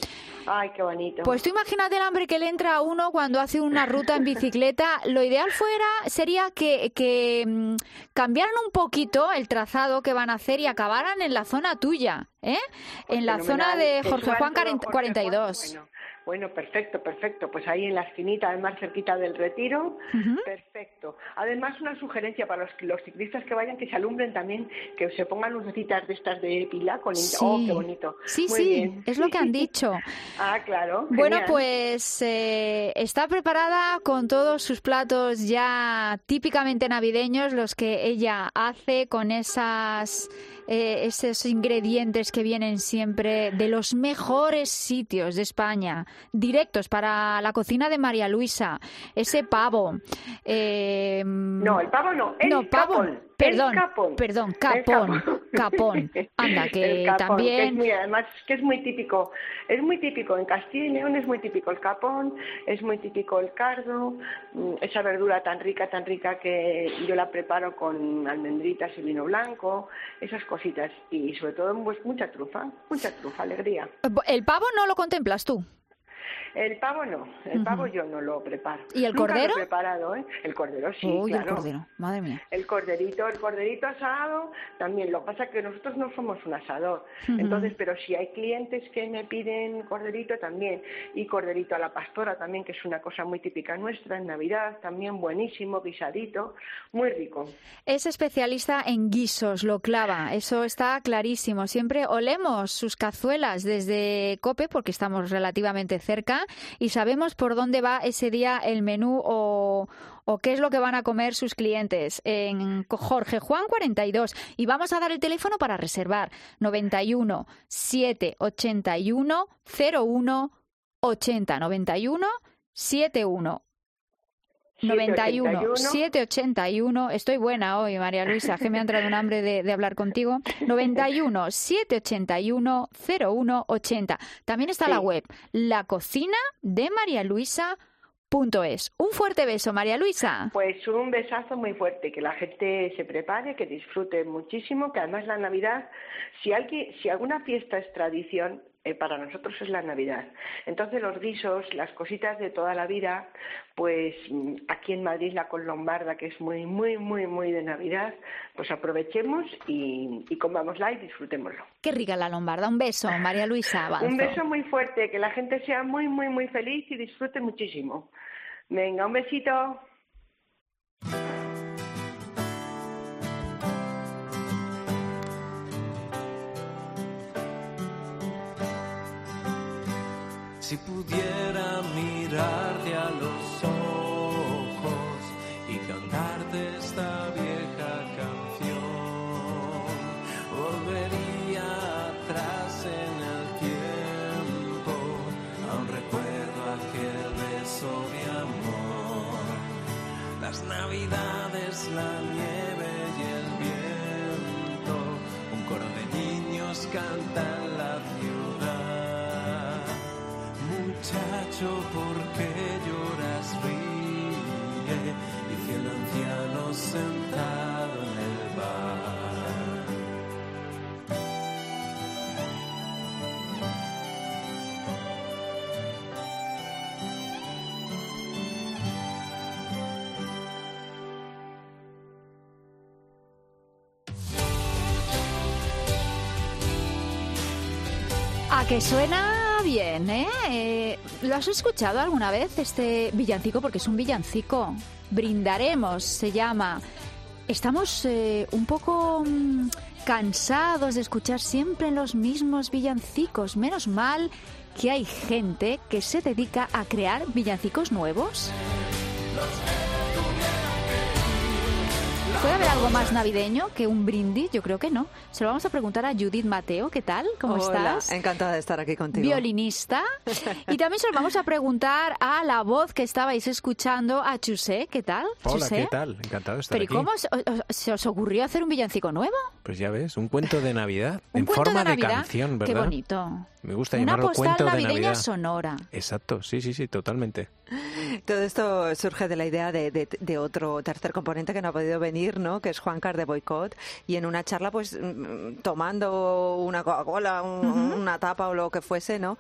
Ay, qué bonito. Pues tú imagínate el hambre que le entra a uno cuando hace una ruta en bicicleta. Lo ideal sería que cambiaran un poquito el trazado que van a hacer y acabaran en la zona tuya, ¿eh? Pues en la zona de Jorge Juan Jorge 42. Juan, bueno, perfecto. Pues ahí en la esquinita, además cerquita del Retiro, perfecto. Además, una sugerencia para los ciclistas que vayan, que se alumbren también, que se pongan lucecitas de estas de pila con... Sí. ¡Oh, qué bonito! Sí, Muy sí, bien. es lo que han dicho. Ah, claro. Bueno, genial. pues está preparada con todos sus platos ya típicamente navideños, los que ella hace con esos ingredientes que vienen siempre de los mejores sitios de España, directos para la cocina de María Luisa. Ese pavo. No, el pavo no, el pavo. capón. Perdón, capón. Anda, que El capón, también... además que es muy típico en Castilla y León, es muy típico el capón, es muy típico el cardo, esa verdura tan rica que yo la preparo con almendritas y vino blanco, esas cositas, y sobre todo pues mucha trufa, alegría. ¿El pavo no lo contemplas tú? El pavo no, el pavo yo no lo preparo. ¿Y el Nunca cordero? Lo he preparado, ¿eh? El cordero sí, Uy, claro. el cordero, madre mía. El corderito asado también. Lo que pasa es que nosotros no somos un asador. Entonces, pero si hay clientes que me piden corderito también. Y corderito a la pastora también, que es una cosa muy típica nuestra en Navidad. También buenísimo, guisadito, muy rico. Es especialista en guisos, lo clava. Eso está clarísimo. Siempre olemos sus cazuelas desde COPE, porque estamos relativamente cerca, y sabemos por dónde va ese día el menú o qué es lo que van a comer sus clientes en Jorge Juan 42. Y vamos a dar el teléfono para reservar: 91 781 01 80. 91 71 91 781. Estoy buena hoy, María Luisa, que me ha entrado un hambre de hablar contigo. 91 781 01 80. También está la web, la cocina de marialuisa.es. Un fuerte beso, María Luisa. Pues un besazo muy fuerte, que la gente se prepare, que disfrute muchísimo, que además la Navidad, si alguna fiesta es tradición, para nosotros es la Navidad. Entonces los guisos, las cositas de toda la vida, pues aquí en Madrid la colombarda, que es muy, muy, muy, muy de Navidad, pues aprovechemos y comámosla y disfrutémoslo. Qué rica la lombarda. Un beso, María Luisa Avanzo. Un beso muy fuerte, que la gente sea muy, muy, muy feliz y disfrute muchísimo. Venga, un besito. Si pudiera mirarte a los ojos y cantarte esta vieja canción, volvería atrás en el tiempo, aún recuerdo aquel beso de amor, las navidades, la nieve y el viento, un coro de niños canta en la ciudad. Muchacho, ¿por qué lloras? Ríe, dice el anciano sentado en el bar. ¿A que suena bien, eh? ¿Lo has escuchado alguna vez, este villancico? Porque es un villancico. Brindaremos, se llama. Estamos un poco cansados de escuchar siempre los mismos villancicos. Menos mal que hay gente que se dedica a crear villancicos nuevos. ¿Puede haber algo más navideño que un brindis? Yo creo que no. Se lo vamos a preguntar a Judith Mateo. ¿Qué tal? ¿Cómo Hola, estás? encantada de estar aquí contigo. Violinista. Y también se lo vamos a preguntar a la voz que estabais escuchando, a Chusé. ¿Qué tal, Hola, Chusé? ¿qué tal? Encantado de estar ¿Pero y aquí. cómo se os ocurrió hacer un villancico nuevo? Pues ya ves, un cuento de Navidad Un en cuento forma de Navidad. canción, ¿verdad? Qué bonito. Me gusta Una llamarlo postal cuento de navideña Navidad. sonora. Exacto, sí, totalmente. Todo esto surge de la idea de otro tercer componente que no ha podido venir, ¿no? Que es Juancar de Boicot, y en una charla, pues tomando una Coca-Cola, una tapa o lo que fuese, ¿no?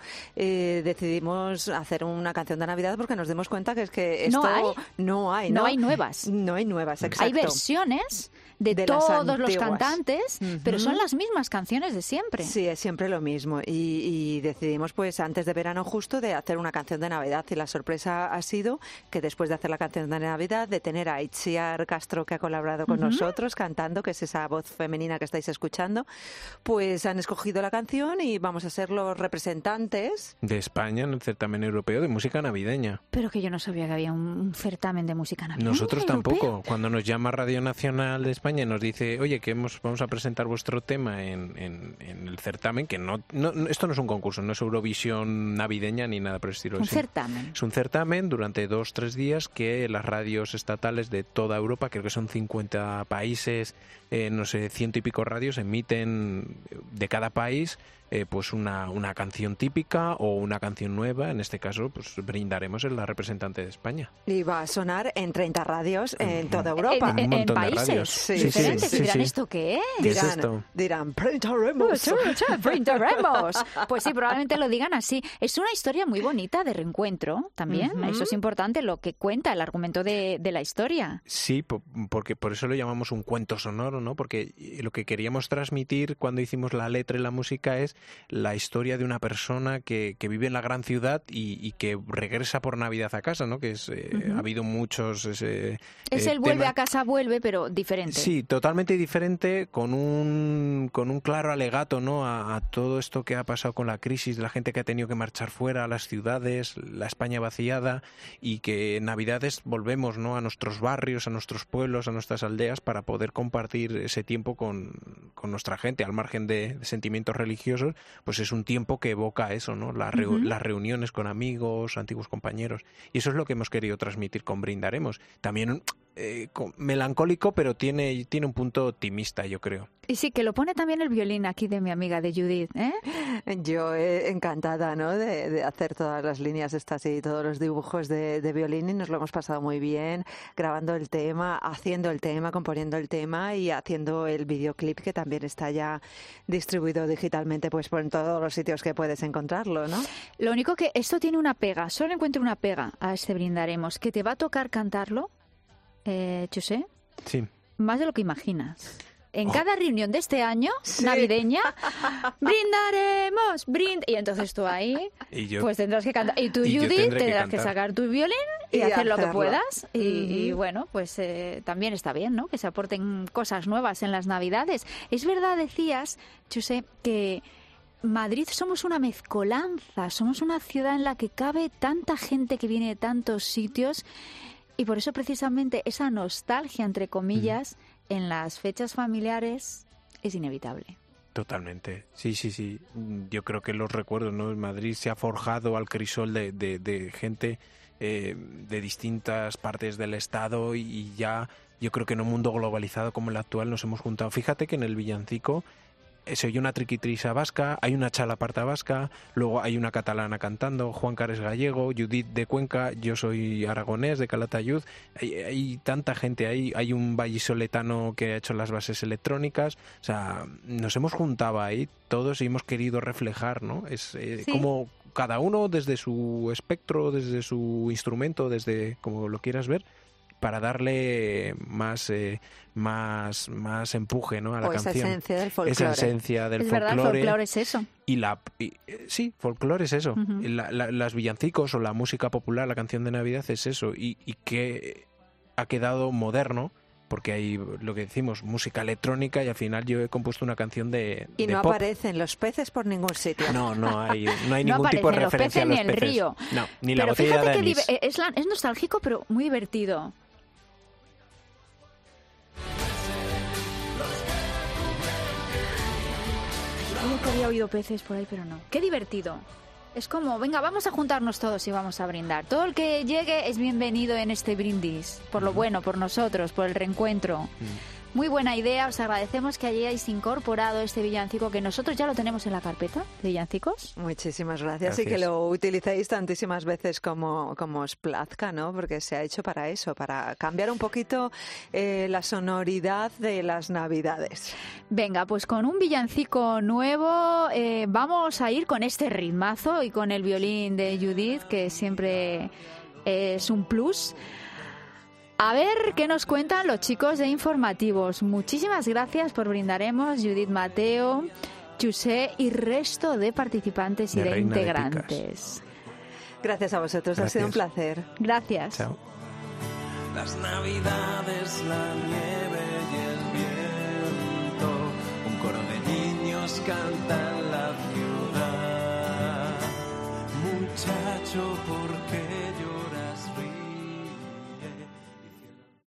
Decidimos hacer una canción de Navidad porque nos dimos cuenta que es que esto no hay nuevas. No hay nuevas, exacto. Hay versiones de todos los cantantes, pero son las mismas canciones de siempre. Sí, es siempre lo mismo. Y decidimos, pues, antes de verano justo, de hacer una canción de Navidad. Y la sorpresa ha sido que después de hacer la canción de Navidad, de tener a Itziar Castro, que ha colaborado con nosotros cantando, que es esa voz femenina que estáis escuchando, pues han escogido la canción y vamos a ser los representantes de España en el certamen europeo de música navideña. Pero que yo no sabía que había un certamen de música navideña. Nosotros tampoco. Cuando nos llama Radio Nacional de España y nos dice, oye, que vamos a presentar vuestro tema en el certamen, que esto no es un concurso, no es Eurovisión navideña ni nada por el estilo. Certamen. Es un certamen durante 2-3 días que las radios estatales de toda Europa, creo que son 50 países, no sé, 100 y pico radios, emiten de cada país pues una canción típica o una canción nueva. En este caso, pues Brindaremos es la representante de España. Y va a sonar en 30 radios en toda Europa. En países diferentes. Sí, dirán, ¿esto qué es? Dirán, Brindaremos. Brindaremos. Pues sí, probablemente lo digan así. Es una historia muy bonita de reencuentro también. Eso es importante, lo que cuenta el argumento de la historia. Sí, porque por eso lo llamamos un cuento sonoro, ¿no? Porque lo que queríamos transmitir cuando hicimos la letra y la música es la historia de una persona que vive en la gran ciudad y que regresa por Navidad a casa, ¿no? Que ha habido muchos... es el vuelve a casa, pero diferente. Sí, totalmente diferente, con un claro alegato, ¿no? A todo esto que ha pasado con la crisis, de la gente que ha tenido que marchar fuera a las ciudades, la España vaciada, y que en Navidades volvemos, ¿no? A nuestros barrios, a nuestros pueblos, a nuestras aldeas, para poder compartir ese tiempo con nuestra gente, al margen de sentimientos religiosos. Pues es un tiempo que evoca eso, ¿no? Las reuniones con amigos, antiguos compañeros. Y eso es lo que hemos querido transmitir con Brindaremos. También melancólico, pero tiene un punto optimista, yo creo. Y sí, que lo pone también el violín aquí de mi amiga, de Judith, ¿eh? Yo encantada, ¿no? De hacer todas las líneas estas y todos los dibujos de violín, y nos lo hemos pasado muy bien grabando el tema, haciendo el tema, componiendo el tema y haciendo el videoclip, que también está ya distribuido digitalmente, pues por todos los sitios que puedes encontrarlo, ¿no? Lo único que esto tiene una pega, solo encuentro una pega a este Brindaremos, que te va a tocar cantarlo, Chusé, sí, más de lo que imaginas. En cada reunión de este año, navideña, brindaremos, y entonces tú ahí, pues tendrás que cantar. Y tú, Judith, tendrás que sacar tu violín y hacer lo que puedas. Y bueno, pues también está bien, ¿no? Que se aporten cosas nuevas en las Navidades. Es verdad, decías, Chusé, que Madrid somos una mezcolanza, somos una ciudad en la que cabe tanta gente que viene de tantos sitios, y por eso precisamente esa nostalgia, entre comillas, en las fechas familiares es inevitable. Totalmente. Sí. Yo creo que los recuerdos, ¿no? En Madrid se ha forjado al crisol de gente de distintas partes del Estado, y ya yo creo que en un mundo globalizado como el actual nos hemos juntado. Fíjate que en el villancico se oye una triquitrisa vasca, hay una chalaparta vasca, luego hay una catalana cantando, Juancar es gallego, Judith de Cuenca, yo soy aragonés de Calatayud, hay tanta gente ahí, hay un vallisoletano que ha hecho las bases electrónicas, o sea, nos hemos juntado ahí todos y hemos querido reflejar, ¿no? Es como cada uno desde su espectro, desde su instrumento, desde como lo quieras ver, para darle más empuje, ¿no? A la canción. Esa esencia del folclore. Esa esencia del folclore. Es verdad, el folclore es eso. Sí, folclore es eso. Las villancicos o la música popular, la canción de Navidad es eso. Y que ha quedado moderno, porque hay lo que decimos, música electrónica, y al final yo he compuesto una canción de Y no pop. Aparecen los peces por ningún sitio. No hay ningún tipo de referencia a los peces. Ni el río. No, ni pero la botella de anís. Es nostálgico, pero muy divertido. Yo que había oído peces por ahí, pero no. Qué divertido. Es como, venga, vamos a juntarnos todos y vamos a brindar. Todo el que llegue es bienvenido en este brindis. Por lo bueno, por nosotros, por el reencuentro. Muy buena idea, os agradecemos que hayáis incorporado este villancico que nosotros ya lo tenemos en la carpeta de villancicos. Muchísimas gracias y que lo utilicéis tantísimas veces como os plazca, ¿no? Porque se ha hecho para eso, para cambiar un poquito la sonoridad de las Navidades. Venga, pues con un villancico nuevo vamos a ir con este ritmazo y con el violín de Judith, que siempre es un plus. A ver qué nos cuentan los chicos de Informativos. Muchísimas gracias por brindaremos, Judith Mateo, Chusé y resto de participantes y de integrantes. Gracias a vosotros, ha sido un placer. Gracias. Chao. Las navidades, la nieve y el viento, un coro de niños canta en la ciudad. Muchacho,